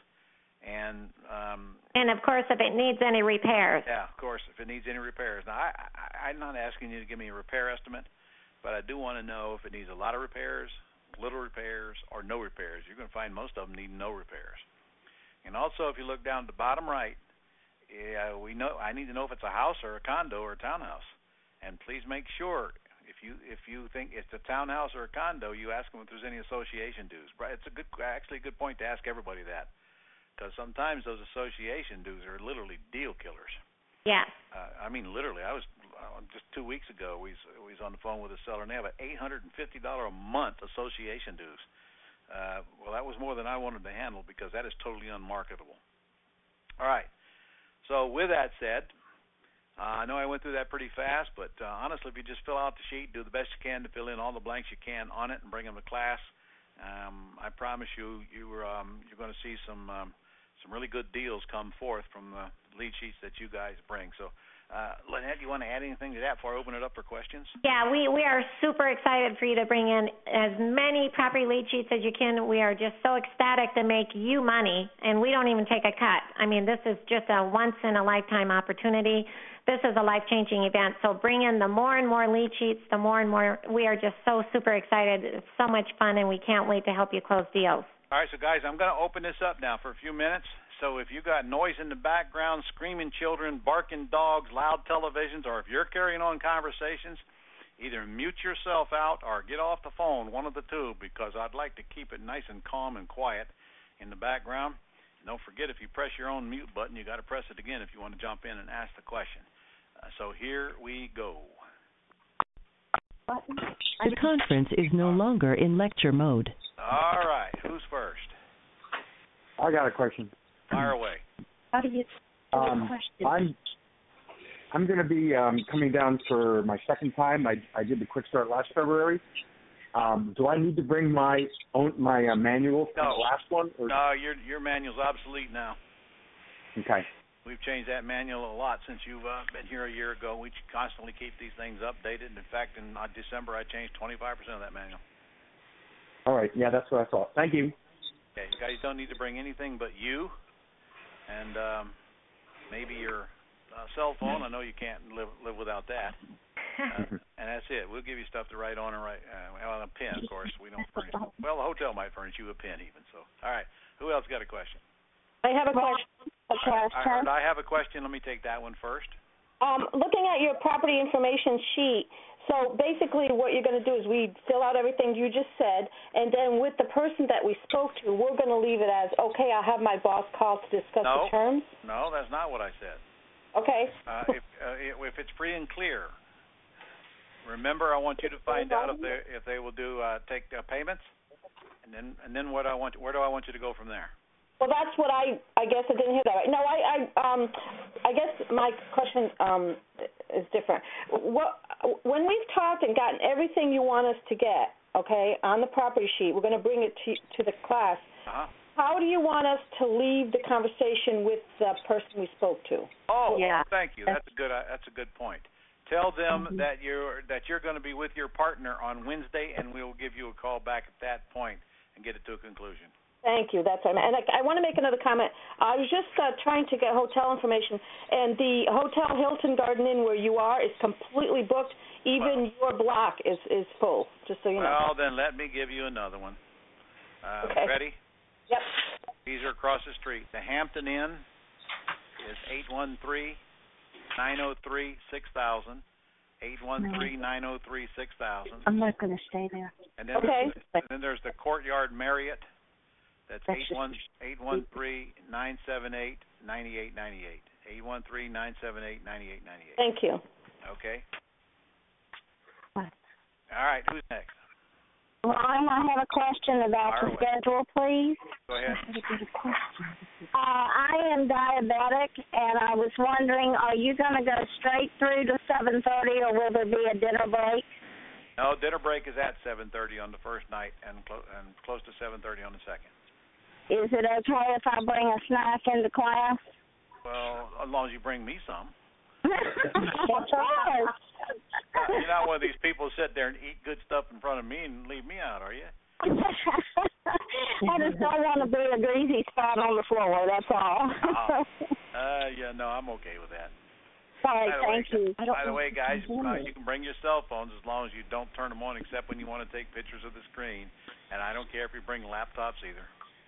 [SPEAKER 1] And um,
[SPEAKER 2] and of course, if it needs any repairs.
[SPEAKER 1] Yeah, of course, if it needs any repairs. Now, I, I, I'm not asking you to give me a repair estimate, but I do want to know if it needs a lot of repairs, little repairs, or no repairs. You're going to find most of them need no repairs. And also, if you look down at the bottom right, yeah, we know I need to know if it's a house or a condo or a townhouse. And please make sure, if you if you think it's a townhouse or a condo, you ask them if there's any association dues. It's a good, actually a good point to ask everybody that, because sometimes those association dues are literally deal killers.
[SPEAKER 2] Yeah.
[SPEAKER 1] Uh, I mean, literally. I was uh, just two weeks ago. We was, we was on the phone with a seller, and they have an eight hundred fifty dollars a month association dues. Uh, well, that was more than I wanted to handle, because that is totally unmarketable. All right. So with that said, uh, I know I went through that pretty fast, but uh, honestly, if you just fill out the sheet, do the best you can to fill in all the blanks you can on it and bring them to class, um, I promise you, you are, um, you're going to see some um, some really good deals come forth from the lead sheets that you guys bring. So, Uh, Lynette, you want to add anything to that before I open it up for questions?
[SPEAKER 2] Yeah, we, we are super excited for you to bring in as many property lead sheets as you can. We are just so ecstatic to make you money, and we don't even take a cut. I mean, this is just a once-in-a-lifetime opportunity. This is a life-changing event. So bring in the more and more lead sheets, the more and more. We are just so super excited. It's so much fun, and we can't wait to help you close deals.
[SPEAKER 1] All right, so guys, I'm going to open this up now for a few minutes. So if you got noise in the background, screaming children, barking dogs, loud televisions, or if you're carrying on conversations, either mute yourself out or get off the phone, one of the two, because I'd like to keep it nice and calm and quiet in the background. And don't forget, if you press your own mute button, you got to press it again if you want to jump in and ask the question. Uh, so here we go.
[SPEAKER 4] The conference is no longer in lecture mode.
[SPEAKER 1] All right, who's first?
[SPEAKER 4] I got a question.
[SPEAKER 1] Fire away.
[SPEAKER 5] How do you
[SPEAKER 4] um, question? I'm I'm going to be um, coming down for my second time. I I did the quick start last February. Um, do I need to bring my own my uh, manual from
[SPEAKER 1] no.
[SPEAKER 4] the last one? Or?
[SPEAKER 1] No, your your manual's obsolete now.
[SPEAKER 4] Okay.
[SPEAKER 1] We've changed that manual a lot since you've uh, been here a year ago. We constantly keep these things updated. In fact, in uh, December, I changed twenty-five percent of that manual.
[SPEAKER 4] All right. Yeah, that's what I thought. Thank you.
[SPEAKER 1] Okay, you guys don't need to bring anything but you and um, maybe your uh, cell phone. I know you can't live live without that. Uh, and that's it. We'll give you stuff to write on and write. Uh, well, a pen, of course. We don't furnish. Well, the hotel might furnish you a pen even. So, all right. Who else got a question?
[SPEAKER 5] I have a question.
[SPEAKER 1] I, I heard I have a question. Let me take that one first.
[SPEAKER 5] Um, looking at your property information sheet, so basically what you're going to do is we fill out everything you just said, and then with the person that we spoke to, we're going to leave it as, okay, I'll have my boss call to discuss
[SPEAKER 1] no,
[SPEAKER 5] the terms?
[SPEAKER 1] No, that's not what I said.
[SPEAKER 5] Okay.
[SPEAKER 1] Uh, if, uh, if it's free and clear, remember I want you to find out if they if they will do uh, take uh, payments, and then and then what I want where do I want you to go from there?
[SPEAKER 5] Well, that's what I I guess I didn't hear that right. No, I I um I guess my question um is different. What when we've talked and gotten everything you want us to get, okay, on the property sheet, we're going to bring it to to the class.
[SPEAKER 1] Uh-huh.
[SPEAKER 5] How do you want us to leave the conversation with the person we spoke to?
[SPEAKER 1] Oh,
[SPEAKER 5] yeah.
[SPEAKER 1] Thank you. That's a good uh, that's a good point. Tell them mm-hmm. that you're that you're going to be with your partner on Wednesday, and we will give you a call back at that point and get it to a conclusion.
[SPEAKER 5] Thank you. That's what I meant. And I, I want to make another comment. I was just uh, trying to get hotel information, and the Hotel Hilton Garden Inn where you are is completely booked. Even well, your block is, is full, just so you know.
[SPEAKER 1] Well, then let me give you another one. Uh,
[SPEAKER 5] okay.
[SPEAKER 1] Ready?
[SPEAKER 5] Yep.
[SPEAKER 1] These are across the street. The Hampton Inn is eight one three, nine oh three, six thousand. eight one three, nine oh three, six thousand.
[SPEAKER 5] I'm not going to stay there.
[SPEAKER 1] And then,
[SPEAKER 5] okay.
[SPEAKER 1] there's, and then there's the Courtyard Marriott. That's eight one three, nine seven eight, nine eight nine eight. eight one three, nine seven eight, nine eight nine eight.
[SPEAKER 5] Thank you.
[SPEAKER 1] Okay.
[SPEAKER 5] What?
[SPEAKER 1] All right, who's next?
[SPEAKER 6] Well, I have a question about
[SPEAKER 1] Fire
[SPEAKER 6] the
[SPEAKER 1] away.
[SPEAKER 6] schedule, please.
[SPEAKER 1] Go ahead.
[SPEAKER 6] Uh, I am diabetic, and I was wondering, are you going to go straight through to seven thirty, or will there be a dinner break?
[SPEAKER 1] No, dinner break is at seven thirty on the first night and, clo- and close to seven thirty on the second.
[SPEAKER 6] Is it okay if I bring a snack into class?
[SPEAKER 1] Well, as long as you bring me some.
[SPEAKER 6] Of course.
[SPEAKER 1] You're not one of these people who sit there and eat good stuff in front of me and leave me out, are you?
[SPEAKER 6] I just don't want to be a greasy spot on the floor, that's all.
[SPEAKER 1] Oh. Uh, yeah, no, I'm okay with that.
[SPEAKER 6] All right,
[SPEAKER 1] by
[SPEAKER 6] thank
[SPEAKER 1] way,
[SPEAKER 6] you.
[SPEAKER 1] By the way, guys, uh, you can bring your cell phones as long as you don't turn them on except when you want to take pictures of the screen. And I don't care if you bring laptops either.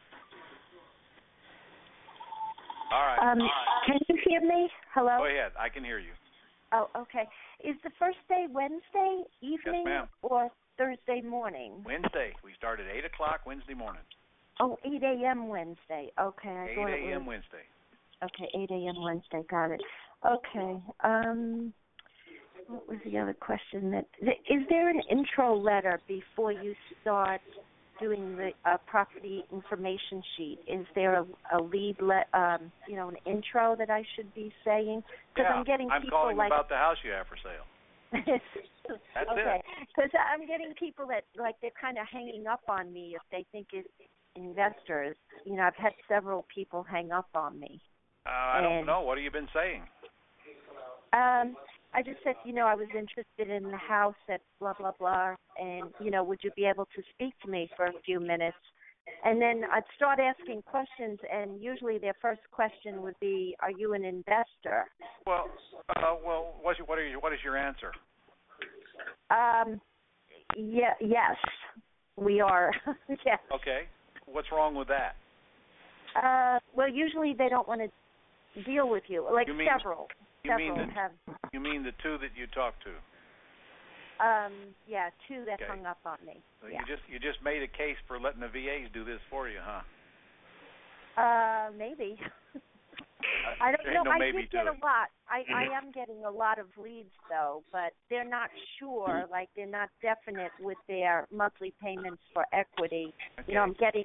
[SPEAKER 1] All right.
[SPEAKER 7] Um,
[SPEAKER 1] All right.
[SPEAKER 7] Can you hear me? Hello?
[SPEAKER 1] Go ahead. I can hear you.
[SPEAKER 7] Oh, okay. Is the first day Wednesday evening
[SPEAKER 1] yes, ma'am.
[SPEAKER 7] or Thursday morning?
[SPEAKER 1] Wednesday. We start at eight o'clock Wednesday morning.
[SPEAKER 7] Oh, eight a.m. Wednesday. Okay. I
[SPEAKER 1] eight a.m. Wednesday.
[SPEAKER 7] Okay, eight a.m. Wednesday. Got it. Okay. Um, what was the other question? That is there an intro letter before you start doing the uh, property information sheet? Is there a, a lead, le- um, you know, an intro that I should be saying? Because
[SPEAKER 1] yeah,
[SPEAKER 7] I'm getting
[SPEAKER 1] I'm
[SPEAKER 7] people
[SPEAKER 1] calling
[SPEAKER 7] like
[SPEAKER 1] about the house you have for sale. That's
[SPEAKER 7] okay.
[SPEAKER 1] it.
[SPEAKER 7] Because I'm getting people that like they're kind of hanging up on me if they think it's investors. You know, I've had several people hang up on me.
[SPEAKER 1] Uh, I
[SPEAKER 7] and,
[SPEAKER 1] don't know. What have you been saying?
[SPEAKER 7] Um. I just said, you know, I was interested in the house at blah, blah, blah, and, you know, would you be able to speak to me for a few minutes? And then I'd start asking questions, and usually their first question would be, are you an investor?
[SPEAKER 1] Well, uh, well, what's your, what, are your, what is your answer?
[SPEAKER 7] Um, yeah, yes, we are. Yes.
[SPEAKER 1] Okay. What's wrong with that?
[SPEAKER 7] Uh, well, usually they don't want to deal with you, like
[SPEAKER 1] you mean,
[SPEAKER 7] several.
[SPEAKER 1] You
[SPEAKER 7] several
[SPEAKER 1] mean the,
[SPEAKER 7] have.
[SPEAKER 1] You mean the two that you talked to?
[SPEAKER 7] Um, yeah, two that
[SPEAKER 1] okay.
[SPEAKER 7] hung up on me.
[SPEAKER 1] So
[SPEAKER 7] yeah.
[SPEAKER 1] You just you just made a case for letting the V As do this for you, huh?
[SPEAKER 7] Uh, maybe. I don't know.
[SPEAKER 1] No
[SPEAKER 7] I
[SPEAKER 1] maybe
[SPEAKER 7] did get
[SPEAKER 1] to
[SPEAKER 7] a lot. I, I am getting a lot of leads, though, but they're not sure. Like, they're not definite with their monthly payments for equity.
[SPEAKER 1] Okay.
[SPEAKER 7] You know, I'm getting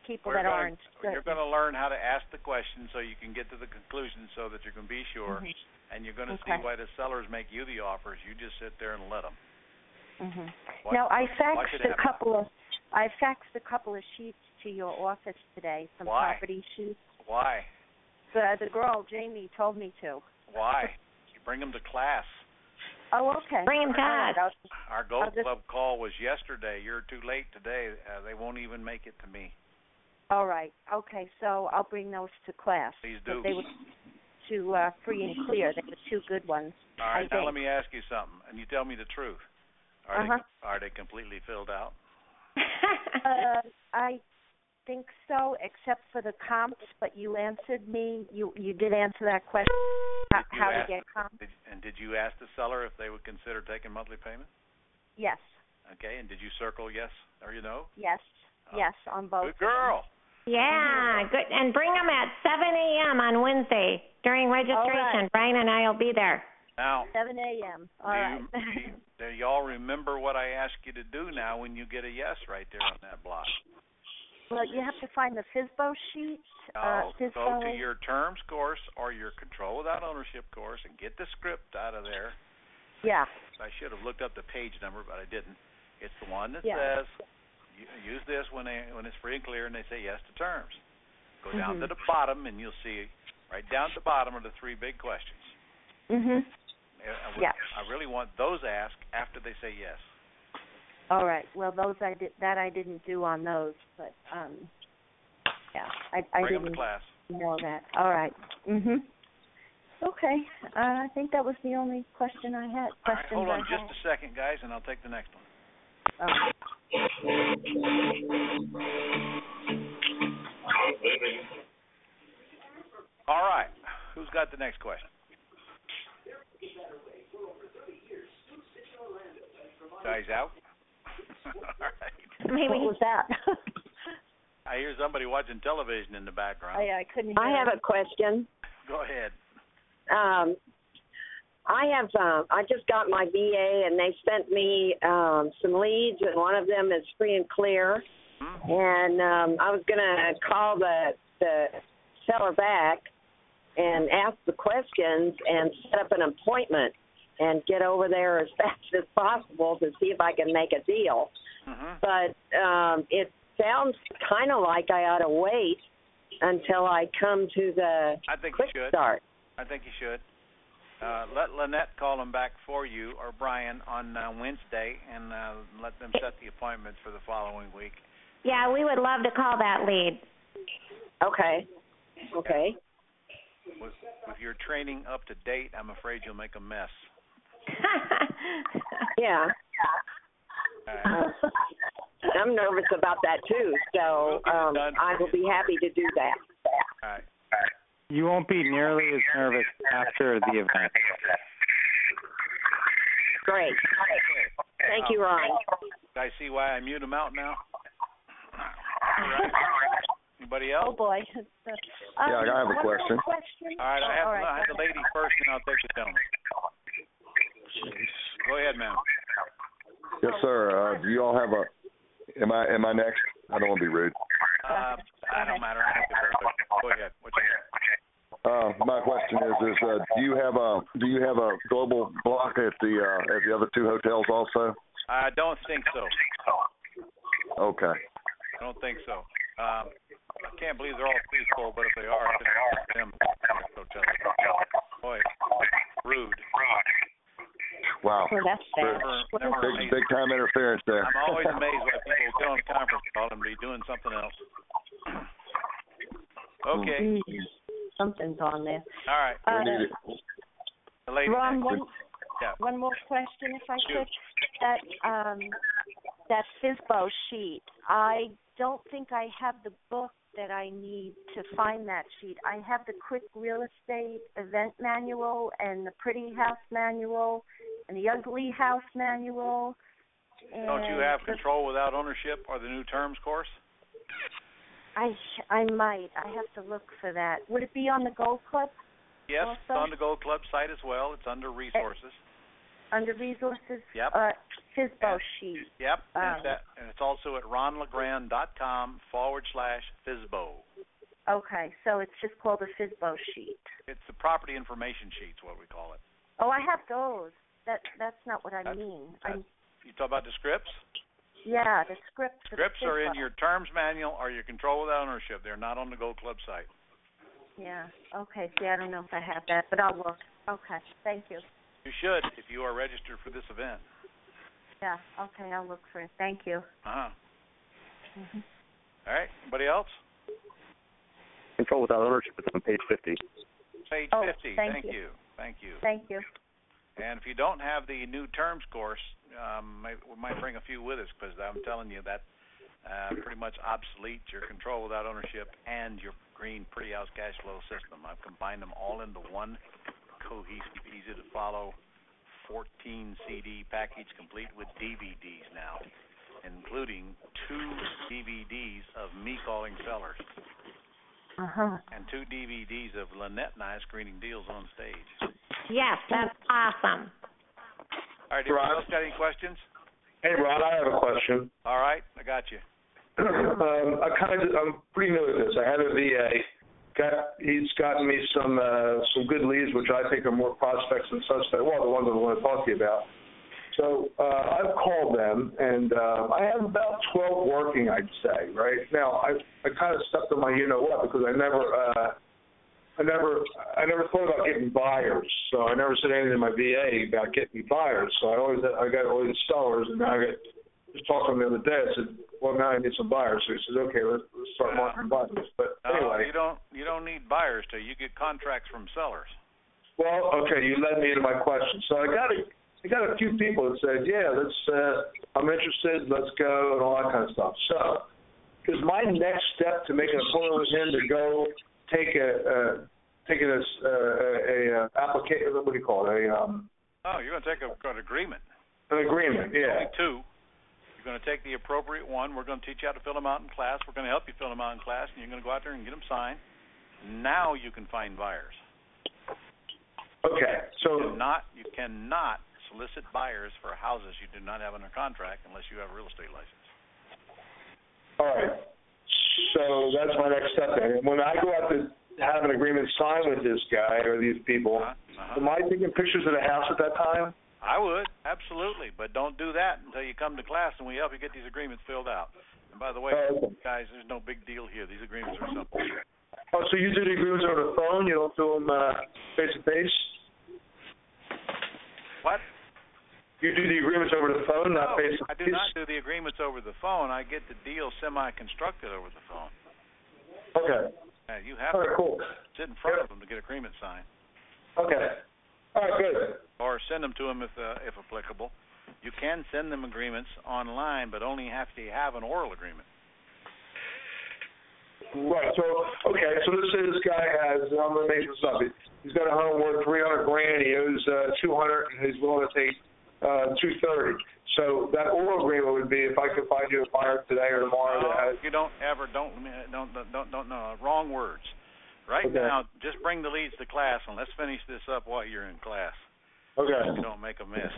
[SPEAKER 7] people
[SPEAKER 1] We're
[SPEAKER 7] that
[SPEAKER 1] gonna,
[SPEAKER 7] aren't.
[SPEAKER 1] You're going to learn how to ask the question so you can get to the conclusion so that you can be sure,
[SPEAKER 7] mm-hmm.
[SPEAKER 1] and you're going to
[SPEAKER 7] okay.
[SPEAKER 1] see why the sellers make you the offers. You just sit there and let them.
[SPEAKER 7] Mm-hmm.
[SPEAKER 1] Watch,
[SPEAKER 7] now I faxed a
[SPEAKER 1] happen.
[SPEAKER 7] couple of I faxed a couple of sheets to your office today, some
[SPEAKER 1] Why?
[SPEAKER 7] property sheets.
[SPEAKER 1] Why?
[SPEAKER 7] The the girl Jamie told me to.
[SPEAKER 1] Why? You bring them to class.
[SPEAKER 7] Oh, okay.
[SPEAKER 2] Bring them to us.
[SPEAKER 1] Our Gold
[SPEAKER 7] just,
[SPEAKER 1] Club call was yesterday. You're too late today. Uh, they won't even make it to me.
[SPEAKER 7] All right. Okay, so I'll bring those to class.
[SPEAKER 1] Please do.
[SPEAKER 7] They were to uh, free and clear. They were two good ones.
[SPEAKER 1] All right.
[SPEAKER 7] I
[SPEAKER 1] now
[SPEAKER 7] think.
[SPEAKER 1] let me ask you something, and you tell me the truth. Are
[SPEAKER 7] uh-huh.
[SPEAKER 1] they are they completely filled out?
[SPEAKER 7] uh, I think so, except for the comps. But you answered me. You you did answer that question. How, how
[SPEAKER 1] ask,
[SPEAKER 7] to get comps?
[SPEAKER 1] Did, and did you ask the seller if they would consider taking monthly payment?
[SPEAKER 7] Yes.
[SPEAKER 1] Okay. And did you circle yes or you know?
[SPEAKER 7] Yes. Oh. Yes, on both.
[SPEAKER 1] Good girl.
[SPEAKER 2] Yeah, good. And bring them at seven a.m. on Wednesday during registration.
[SPEAKER 7] Right.
[SPEAKER 2] Brian and I will be there.
[SPEAKER 1] Now,
[SPEAKER 7] seven a.m. All
[SPEAKER 1] do
[SPEAKER 7] right.
[SPEAKER 1] You, do y'all remember what I asked you to do now when you get a yes right there on that block?
[SPEAKER 7] Well, you have to find the F S B O sheet.
[SPEAKER 1] No,
[SPEAKER 7] uh, F S B O.
[SPEAKER 1] go to your terms course or your control without ownership course and get the script out of there.
[SPEAKER 7] Yeah.
[SPEAKER 1] I should have looked up the page number, but I didn't. It's the one that
[SPEAKER 7] yeah.
[SPEAKER 1] says use this when they when it's free and clear and they say yes to terms. Go
[SPEAKER 7] mm-hmm.
[SPEAKER 1] down to the bottom and you'll see right down at the bottom are the three big questions.
[SPEAKER 7] Mhm.
[SPEAKER 1] I,
[SPEAKER 7] yeah.
[SPEAKER 1] I really want those asked after they say yes.
[SPEAKER 7] All right. Well, those I did that I didn't do on those, but um, yeah, I, I
[SPEAKER 1] Bring
[SPEAKER 7] didn't
[SPEAKER 1] them to class.
[SPEAKER 7] know that. All right. Mhm. Okay. Uh, I think that was the only question I had.
[SPEAKER 1] All right, hold on
[SPEAKER 7] I
[SPEAKER 1] just
[SPEAKER 7] had.
[SPEAKER 1] a second, guys, and I'll take the next one.
[SPEAKER 7] Okay.
[SPEAKER 1] All right. Who's got the next question? Guys out? All right.
[SPEAKER 2] Maybe.
[SPEAKER 7] What was that?
[SPEAKER 1] I hear somebody watching television in the background.
[SPEAKER 7] I, I couldn't hear
[SPEAKER 8] I have
[SPEAKER 7] it.
[SPEAKER 8] a question.
[SPEAKER 1] Go ahead.
[SPEAKER 8] Um, I have. Uh, I just got my V A, and they sent me um, some leads, and one of them is free and clear.
[SPEAKER 1] Hmm?
[SPEAKER 8] And um, I was going to call the the seller back and ask the questions and set up an appointment and get over there as fast as possible to see if I can make a deal.
[SPEAKER 1] Mm-hmm.
[SPEAKER 8] But um, it sounds kind of like I ought to wait until I come to the
[SPEAKER 1] I think
[SPEAKER 8] quick
[SPEAKER 1] you should.
[SPEAKER 8] start.
[SPEAKER 1] I think you should. Uh, let Lynette call them back for you or Brian on uh, Wednesday and uh, let them set the appointment for the following week.
[SPEAKER 2] Yeah, we would love to call that lead.
[SPEAKER 8] Okay. Okay.
[SPEAKER 1] With, with your training up to date, I'm afraid you'll make a mess.
[SPEAKER 8] Yeah.
[SPEAKER 1] Uh,
[SPEAKER 8] I'm nervous about that too, so um, I will be happy to do that.
[SPEAKER 1] all right.
[SPEAKER 3] You won't be nearly as nervous after the event.
[SPEAKER 8] Great. Thank you, Ron.
[SPEAKER 1] I see why I mute them out now. All right. Anybody else?
[SPEAKER 7] Oh boy. um,
[SPEAKER 9] Yeah, I have a question.
[SPEAKER 7] question.
[SPEAKER 1] All right, I have,
[SPEAKER 7] All right.
[SPEAKER 1] I have the lady first, and I'll take the gentleman. Go ahead, ma'am.
[SPEAKER 9] Yes, sir. Uh, do you all have a? Am I am I next? I don't want to be rude.
[SPEAKER 1] Uh, I don't matter. I don't care. Go ahead. What you got?
[SPEAKER 9] Uh, my question is: is uh, do you have a do you have a global block at the uh, at the other two hotels also?
[SPEAKER 1] I don't think so.
[SPEAKER 9] Okay.
[SPEAKER 1] I don't think so. Um, I can't believe they're all three full, but if they are, it's them. Hotel. Boy, rude.
[SPEAKER 9] Wow.
[SPEAKER 7] Well, that's fair.
[SPEAKER 1] Never, never
[SPEAKER 9] Big
[SPEAKER 1] amazing.
[SPEAKER 9] big time interference there.
[SPEAKER 1] I'm always amazed why people will get on a conference call and be doing something else. Okay.
[SPEAKER 7] Mm, something's on there.
[SPEAKER 1] All right.
[SPEAKER 7] Uh,
[SPEAKER 9] We need it.
[SPEAKER 1] The lady
[SPEAKER 7] Ron,
[SPEAKER 1] next.
[SPEAKER 7] one,
[SPEAKER 1] Yeah.
[SPEAKER 7] one more question, if I
[SPEAKER 1] Shoot.
[SPEAKER 7] could. That um, that F S B O sheet. I don't think I have the book that I need to find that sheet. I have the Quick Real Estate Event Manual and the Pretty House Manual and the Ugly House Manual. And
[SPEAKER 1] Don't you have
[SPEAKER 7] the,
[SPEAKER 1] control without ownership or the new terms course?
[SPEAKER 7] I I might. I have to look for that. Would it be on the Gold Club?
[SPEAKER 1] Yes,
[SPEAKER 7] Also?
[SPEAKER 1] it's on the Gold Club site as well. It's under resources.
[SPEAKER 7] under resources.
[SPEAKER 1] Yep.
[SPEAKER 7] Uh, FSBO
[SPEAKER 1] and,
[SPEAKER 7] sheet.
[SPEAKER 1] Yep.
[SPEAKER 7] Um,
[SPEAKER 1] and, it's at, and it's also at ronlegrand.com forward slash FSBO.
[SPEAKER 7] Okay, so it's just called a FSBO sheet.
[SPEAKER 1] It's the property information sheet, is what we call it.
[SPEAKER 7] Oh, I have those. That that's not what I
[SPEAKER 1] That's,
[SPEAKER 7] mean.
[SPEAKER 1] That's, you talk about the scripts?
[SPEAKER 7] Yeah, the scripts.
[SPEAKER 1] Scripts are in your terms manual or your control without ownership. They're not on the Gold Club site.
[SPEAKER 7] Yeah. Okay. See, I don't know if I have that, but I'll look. Okay. Thank you.
[SPEAKER 1] You should if you are registered for this event.
[SPEAKER 7] Yeah. Okay. I'll look for it. Thank you.
[SPEAKER 1] Uh huh.
[SPEAKER 7] Mm-hmm.
[SPEAKER 1] All right. Anybody else?
[SPEAKER 10] Control without ownership is on page fifty.
[SPEAKER 1] Page
[SPEAKER 7] oh,
[SPEAKER 1] fifty.
[SPEAKER 7] Thank,
[SPEAKER 1] thank
[SPEAKER 7] you.
[SPEAKER 1] you. Thank you.
[SPEAKER 7] Thank you.
[SPEAKER 1] And if you don't have the new terms course, um, we might bring a few with us because I'm telling you that uh, pretty much obsolete your control without ownership and your green pretty house cash flow system. I've combined them all into one cohesive, easy to follow fourteen C D package complete with D V Ds now, including two D V Ds of me calling sellers.
[SPEAKER 7] Uh-huh.
[SPEAKER 1] And two D V Ds of Lynette and I screening deals on stage.
[SPEAKER 2] Yes, that's awesome.
[SPEAKER 1] All right, anybody else got any questions?
[SPEAKER 11] Hey, Ron, I have a question.
[SPEAKER 1] All right, I got you.
[SPEAKER 11] um, I kind of, I'm pretty new at this. I had a V A. Got, he's gotten me some uh, some good leads, which I think are more prospects than suspects. Well, the ones that I want to talk to you about. So uh, I've called them, and uh, I have about twelve working, I'd say. Right now, I I kind of stepped on my you know what because I never uh, I never I never thought about getting buyers. So I never said anything to my V A about getting buyers. So I always I got all these sellers, and now I got just talked to him the other day. I said, well, now I need some buyers. So he says, okay, let's, let's start
[SPEAKER 1] yeah.
[SPEAKER 11] marketing buyers. But
[SPEAKER 1] no,
[SPEAKER 11] anyway,
[SPEAKER 1] you don't you don't need buyers till you get contracts from sellers.
[SPEAKER 11] Well, okay, you led me into my question. So I got a I got a few people that said, yeah, let's, uh, I'm interested, let's go, and all that kind of stuff. So, is my next step to make an appointment with him to go take a, uh, take a, uh, a, a application, what do you call it, a, um...
[SPEAKER 1] Oh, you're going to take a, an agreement.
[SPEAKER 11] An agreement, yeah.
[SPEAKER 1] Only two. You're going to take the appropriate one. We're going to teach you how to fill them out in class. We're going to help you fill them out in class, and you're going to go out there and get them signed. Now you can find buyers.
[SPEAKER 11] Okay, so...
[SPEAKER 1] You cannot, you cannot solicit buyers for houses you do not have under contract unless you have a real estate license.
[SPEAKER 11] All right. So that's my next step then. When I go out to have an agreement signed with this guy or these people,
[SPEAKER 1] uh-huh. Uh-huh.
[SPEAKER 11] am I taking pictures of the house at that time?
[SPEAKER 1] I would, absolutely. But don't do that until you come to class and we help you get these agreements filled out. And by the way,
[SPEAKER 11] uh,
[SPEAKER 1] guys, there's no big deal here. These agreements are simple.
[SPEAKER 11] Oh, so you do the agreements over the phone? You don't do them uh, face-to-face?
[SPEAKER 1] What?
[SPEAKER 11] You do the agreements over the phone,
[SPEAKER 1] no,
[SPEAKER 11] not face-to-face?
[SPEAKER 1] I do not do the agreements over the phone. I get the deal semi-constructed over the phone.
[SPEAKER 11] Okay.
[SPEAKER 1] Uh, you have
[SPEAKER 11] All right,
[SPEAKER 1] to
[SPEAKER 11] cool.
[SPEAKER 1] sit in front of them to get agreement signed.
[SPEAKER 11] Okay. All right, good.
[SPEAKER 1] Or send them to them if uh, if applicable. You can send them agreements online, but only have to have an oral agreement.
[SPEAKER 11] Right. So, okay. So let's say this guy has, I'm going to make this up. He's got a home worth three hundred grand. He owes uh, two hundred, and he's willing to take uh, two thirty. So that oral agreement would be if I could find you a buyer today or tomorrow.
[SPEAKER 1] No,
[SPEAKER 11] that has,
[SPEAKER 1] you don't ever don't don't don't don't, don't no wrong words. Right
[SPEAKER 11] okay.
[SPEAKER 1] now, just bring the leads to class and let's finish this up while you're in class.
[SPEAKER 11] Okay.
[SPEAKER 1] You don't make a mess.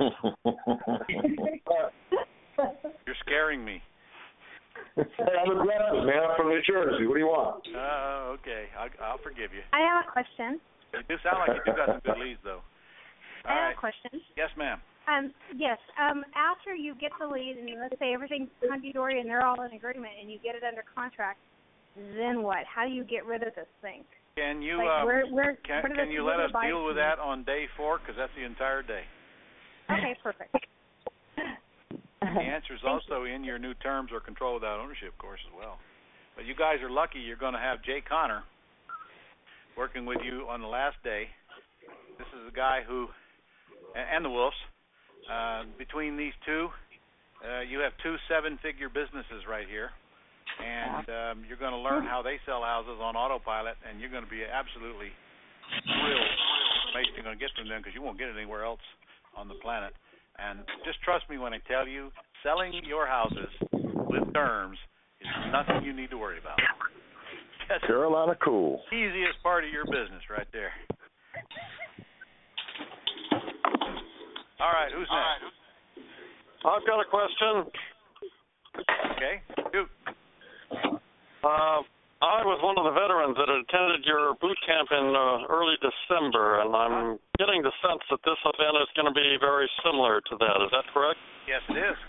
[SPEAKER 1] You're scaring me.
[SPEAKER 11] Hey, I'm aggressive, man. I'm from New Jersey. What do you want?
[SPEAKER 1] Uh, okay. I'll, I'll forgive you.
[SPEAKER 12] I have a question.
[SPEAKER 1] You do sound like you do got some good leads, though. All
[SPEAKER 12] I have
[SPEAKER 1] right.
[SPEAKER 12] a question.
[SPEAKER 1] Yes, ma'am.
[SPEAKER 12] Um, yes. Um, after you get the lead, and let's say everything's hunky-dory and they're all in agreement, and you get it under contract, then what? How do you get rid of this thing?
[SPEAKER 1] Can you
[SPEAKER 12] like,
[SPEAKER 1] uh,
[SPEAKER 12] where, where,
[SPEAKER 1] can,
[SPEAKER 12] where
[SPEAKER 1] can you let us deal with that on day four? Because that's the entire day.
[SPEAKER 12] Okay, perfect.
[SPEAKER 1] The answer is also in your new terms or control without ownership course as well. But you guys are lucky you're going to have Jay Connor working with you on the last day. This is a guy who, and the Wolves, uh, between these two, uh, you have two seven-figure businesses right here. And um, you're going to learn how they sell houses on autopilot, and you're going to be absolutely thrilled with the information you're going to get from them because you won't get it anywhere else on the planet. And just trust me when I tell you, selling your houses with terms is nothing you need to worry about. That's
[SPEAKER 9] Carolina cool.
[SPEAKER 1] the easiest part of your business right there. All right, who's next?
[SPEAKER 13] I've got a question.
[SPEAKER 1] Okay, shoot.
[SPEAKER 13] Uh, I was one of the veterans that attended your boot camp in uh, early December, and I'm getting the sense that this event is going to be very similar to that. Is that correct?
[SPEAKER 1] Yes, it is.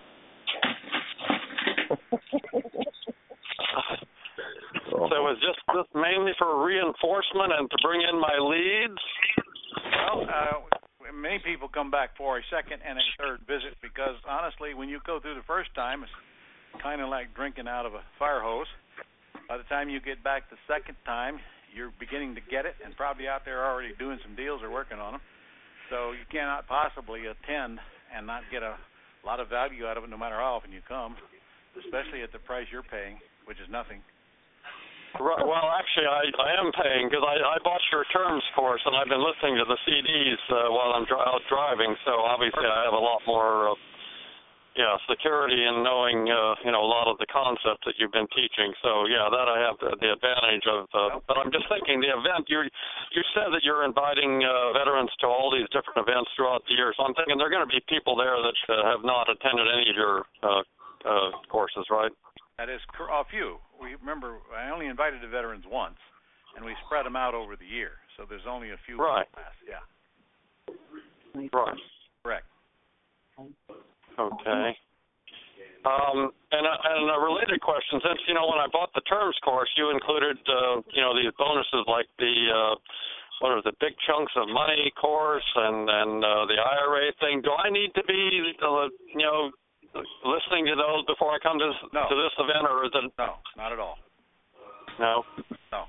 [SPEAKER 13] So is this, this mainly for reinforcement and to bring in my leads?
[SPEAKER 1] Well, uh, many people come back for a second and a third visit because, honestly, when you go through the first time, it's kind of like drinking out of a fire hose. By the time you get back the second time, you're beginning to get it and probably out there already doing some deals or working on them. So you cannot possibly attend and not get a lot of value out of it no matter how often you come, especially at the price you're paying, which is nothing.
[SPEAKER 13] Right, well, actually, I, I am paying because I, I bought your terms course, and I've been listening to the C Ds uh, while I'm dri- out driving, so obviously I have a lot more uh, yeah, security in knowing, uh, you know, a lot of the concepts that you've been teaching. So, yeah, that I have the, the advantage of. Uh, but I'm just thinking the event, you you said that you're inviting uh, veterans to all these different events throughout the year. So I'm thinking there are going to be people there that uh, have not attended any of your uh, uh, courses, right?
[SPEAKER 1] That is a few. We remember I only invited the veterans once, and we spread them out over the year. So there's only a few.
[SPEAKER 13] Right.
[SPEAKER 1] Class. Yeah.
[SPEAKER 13] Right.
[SPEAKER 1] Correct.
[SPEAKER 13] Okay. Um, and, a, and a related question, since, you know, when I bought the terms course, you included, uh, you know, these bonuses like the, uh, what are the big chunks of money course and, and uh, the I R A thing. Do I need to be, uh, you know, listening to those before I come to this,
[SPEAKER 1] no.
[SPEAKER 13] to this event, or is it?
[SPEAKER 1] No, not at all.
[SPEAKER 13] No?
[SPEAKER 1] No.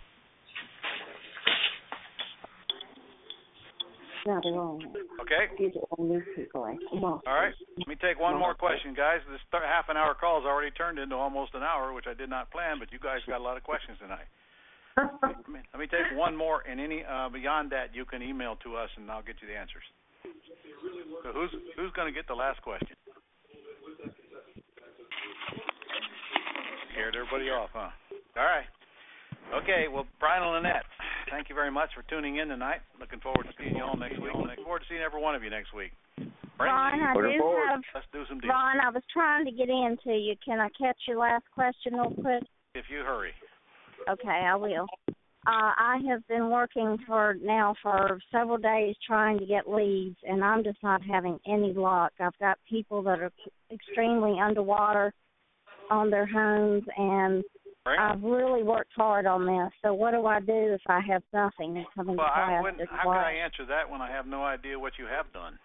[SPEAKER 7] Not at all.
[SPEAKER 1] Okay.
[SPEAKER 7] These are all new people. I
[SPEAKER 1] all right. Let me take one more question, guys. This th- half an hour call has already turned into almost an hour, which I did not plan, but you guys got a lot of questions tonight. let, me, let me take one more, and any uh, beyond that, you can email to us, and I'll get you the answers. So who's who's going to get the last question? Scared everybody off, huh? All right. Okay, well, Brian and Lynette, thank you very much for tuning in tonight. Looking forward to seeing you all next week. Looking forward to seeing every one of you next week.
[SPEAKER 6] Ron, I do have,
[SPEAKER 1] Let's do some deals.
[SPEAKER 6] Ron, I was trying to get into you. Can I catch your last question real quick?
[SPEAKER 1] If you hurry.
[SPEAKER 6] Okay, I will. Uh, I have been working for now for several days trying to get leads, and I'm just not having any luck. I've got people that are extremely underwater on their homes, and
[SPEAKER 1] right.
[SPEAKER 6] I've really worked hard on this. So what do I do if I have nothing coming
[SPEAKER 1] well,
[SPEAKER 6] to class?
[SPEAKER 1] I wouldn't, how can I answer that when I have no idea what you have done?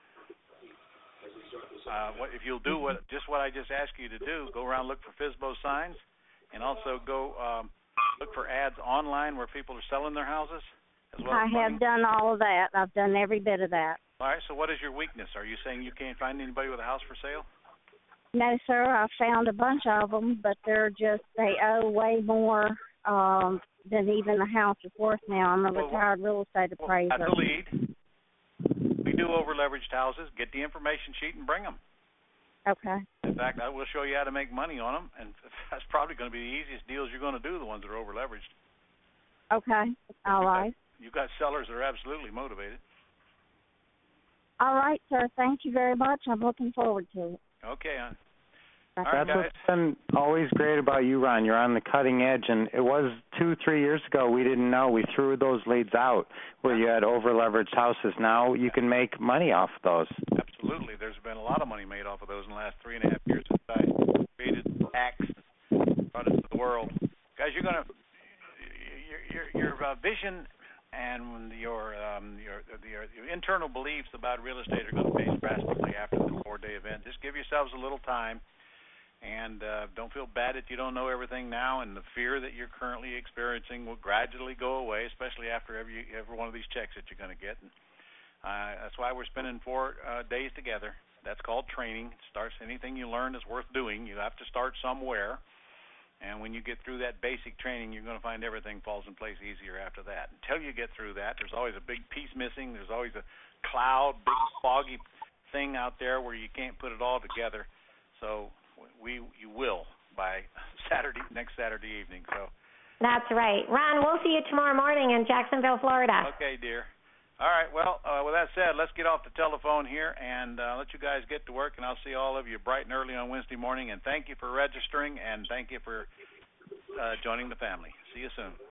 [SPEAKER 1] Uh, what, if you'll do what just what I just asked you to do, go around, look for F S B O signs, and also go um, look for ads online where people are selling their houses. As well
[SPEAKER 6] I
[SPEAKER 1] as
[SPEAKER 6] have done all of that. I've done every bit of that.
[SPEAKER 1] All right, so what is your weakness? Are you saying you can't find anybody with a house for sale?
[SPEAKER 6] No, sir. I found a bunch of them, but they're just, they owe way more um, than even the house is worth now. I'm a
[SPEAKER 1] well,
[SPEAKER 6] retired real estate appraiser.
[SPEAKER 1] That's a lead. We do over-leveraged houses. Get the information sheet and bring them.
[SPEAKER 6] Okay.
[SPEAKER 1] In fact, I will show you how to make money on them, and that's probably going to be the easiest deals you're going to do, the ones that are over-leveraged.
[SPEAKER 6] Okay. All right.
[SPEAKER 1] You've got sellers that are absolutely motivated.
[SPEAKER 6] All right, sir. Thank you very much. I'm looking forward to it.
[SPEAKER 1] Okay, hon.
[SPEAKER 3] That's
[SPEAKER 1] All right, guys.
[SPEAKER 3] what's been always great about you, Ron. You're on the cutting edge, and it was two, three years ago we didn't know. We threw those leads out where you had over-leveraged houses. Now you can make money off those.
[SPEAKER 1] Absolutely. There's been a lot of money made off of those in the last three and a half years since I created Axe, brought it to the world. Guys, you're going to your your, your uh, vision and your um, your, your your internal beliefs about real estate are going to change drastically after the four-day event. Just give yourselves a little time. And uh, don't feel bad that you don't know everything now, and the fear that you're currently experiencing will gradually go away, especially after every every one of these checks that you're going to get. And uh, that's why we're spending four uh, days together. That's called training. It starts anything you learn is worth doing. You have to start somewhere. And when you get through that basic training, you're going to find everything falls in place easier after that. Until you get through that, there's always a big piece missing. There's always a cloud, big foggy thing out there where you can't put it all together. So we you will by Saturday next Saturday evening. So
[SPEAKER 2] that's right. Ron, we'll see you tomorrow morning in Jacksonville, Florida.
[SPEAKER 1] Okay, dear. All right. Well, uh, with that said, let's get off the telephone here and uh, let you guys get to work, and I'll see all of you bright and early on Wednesday morning. And thank you for registering, and thank you for uh, joining the family. See you soon.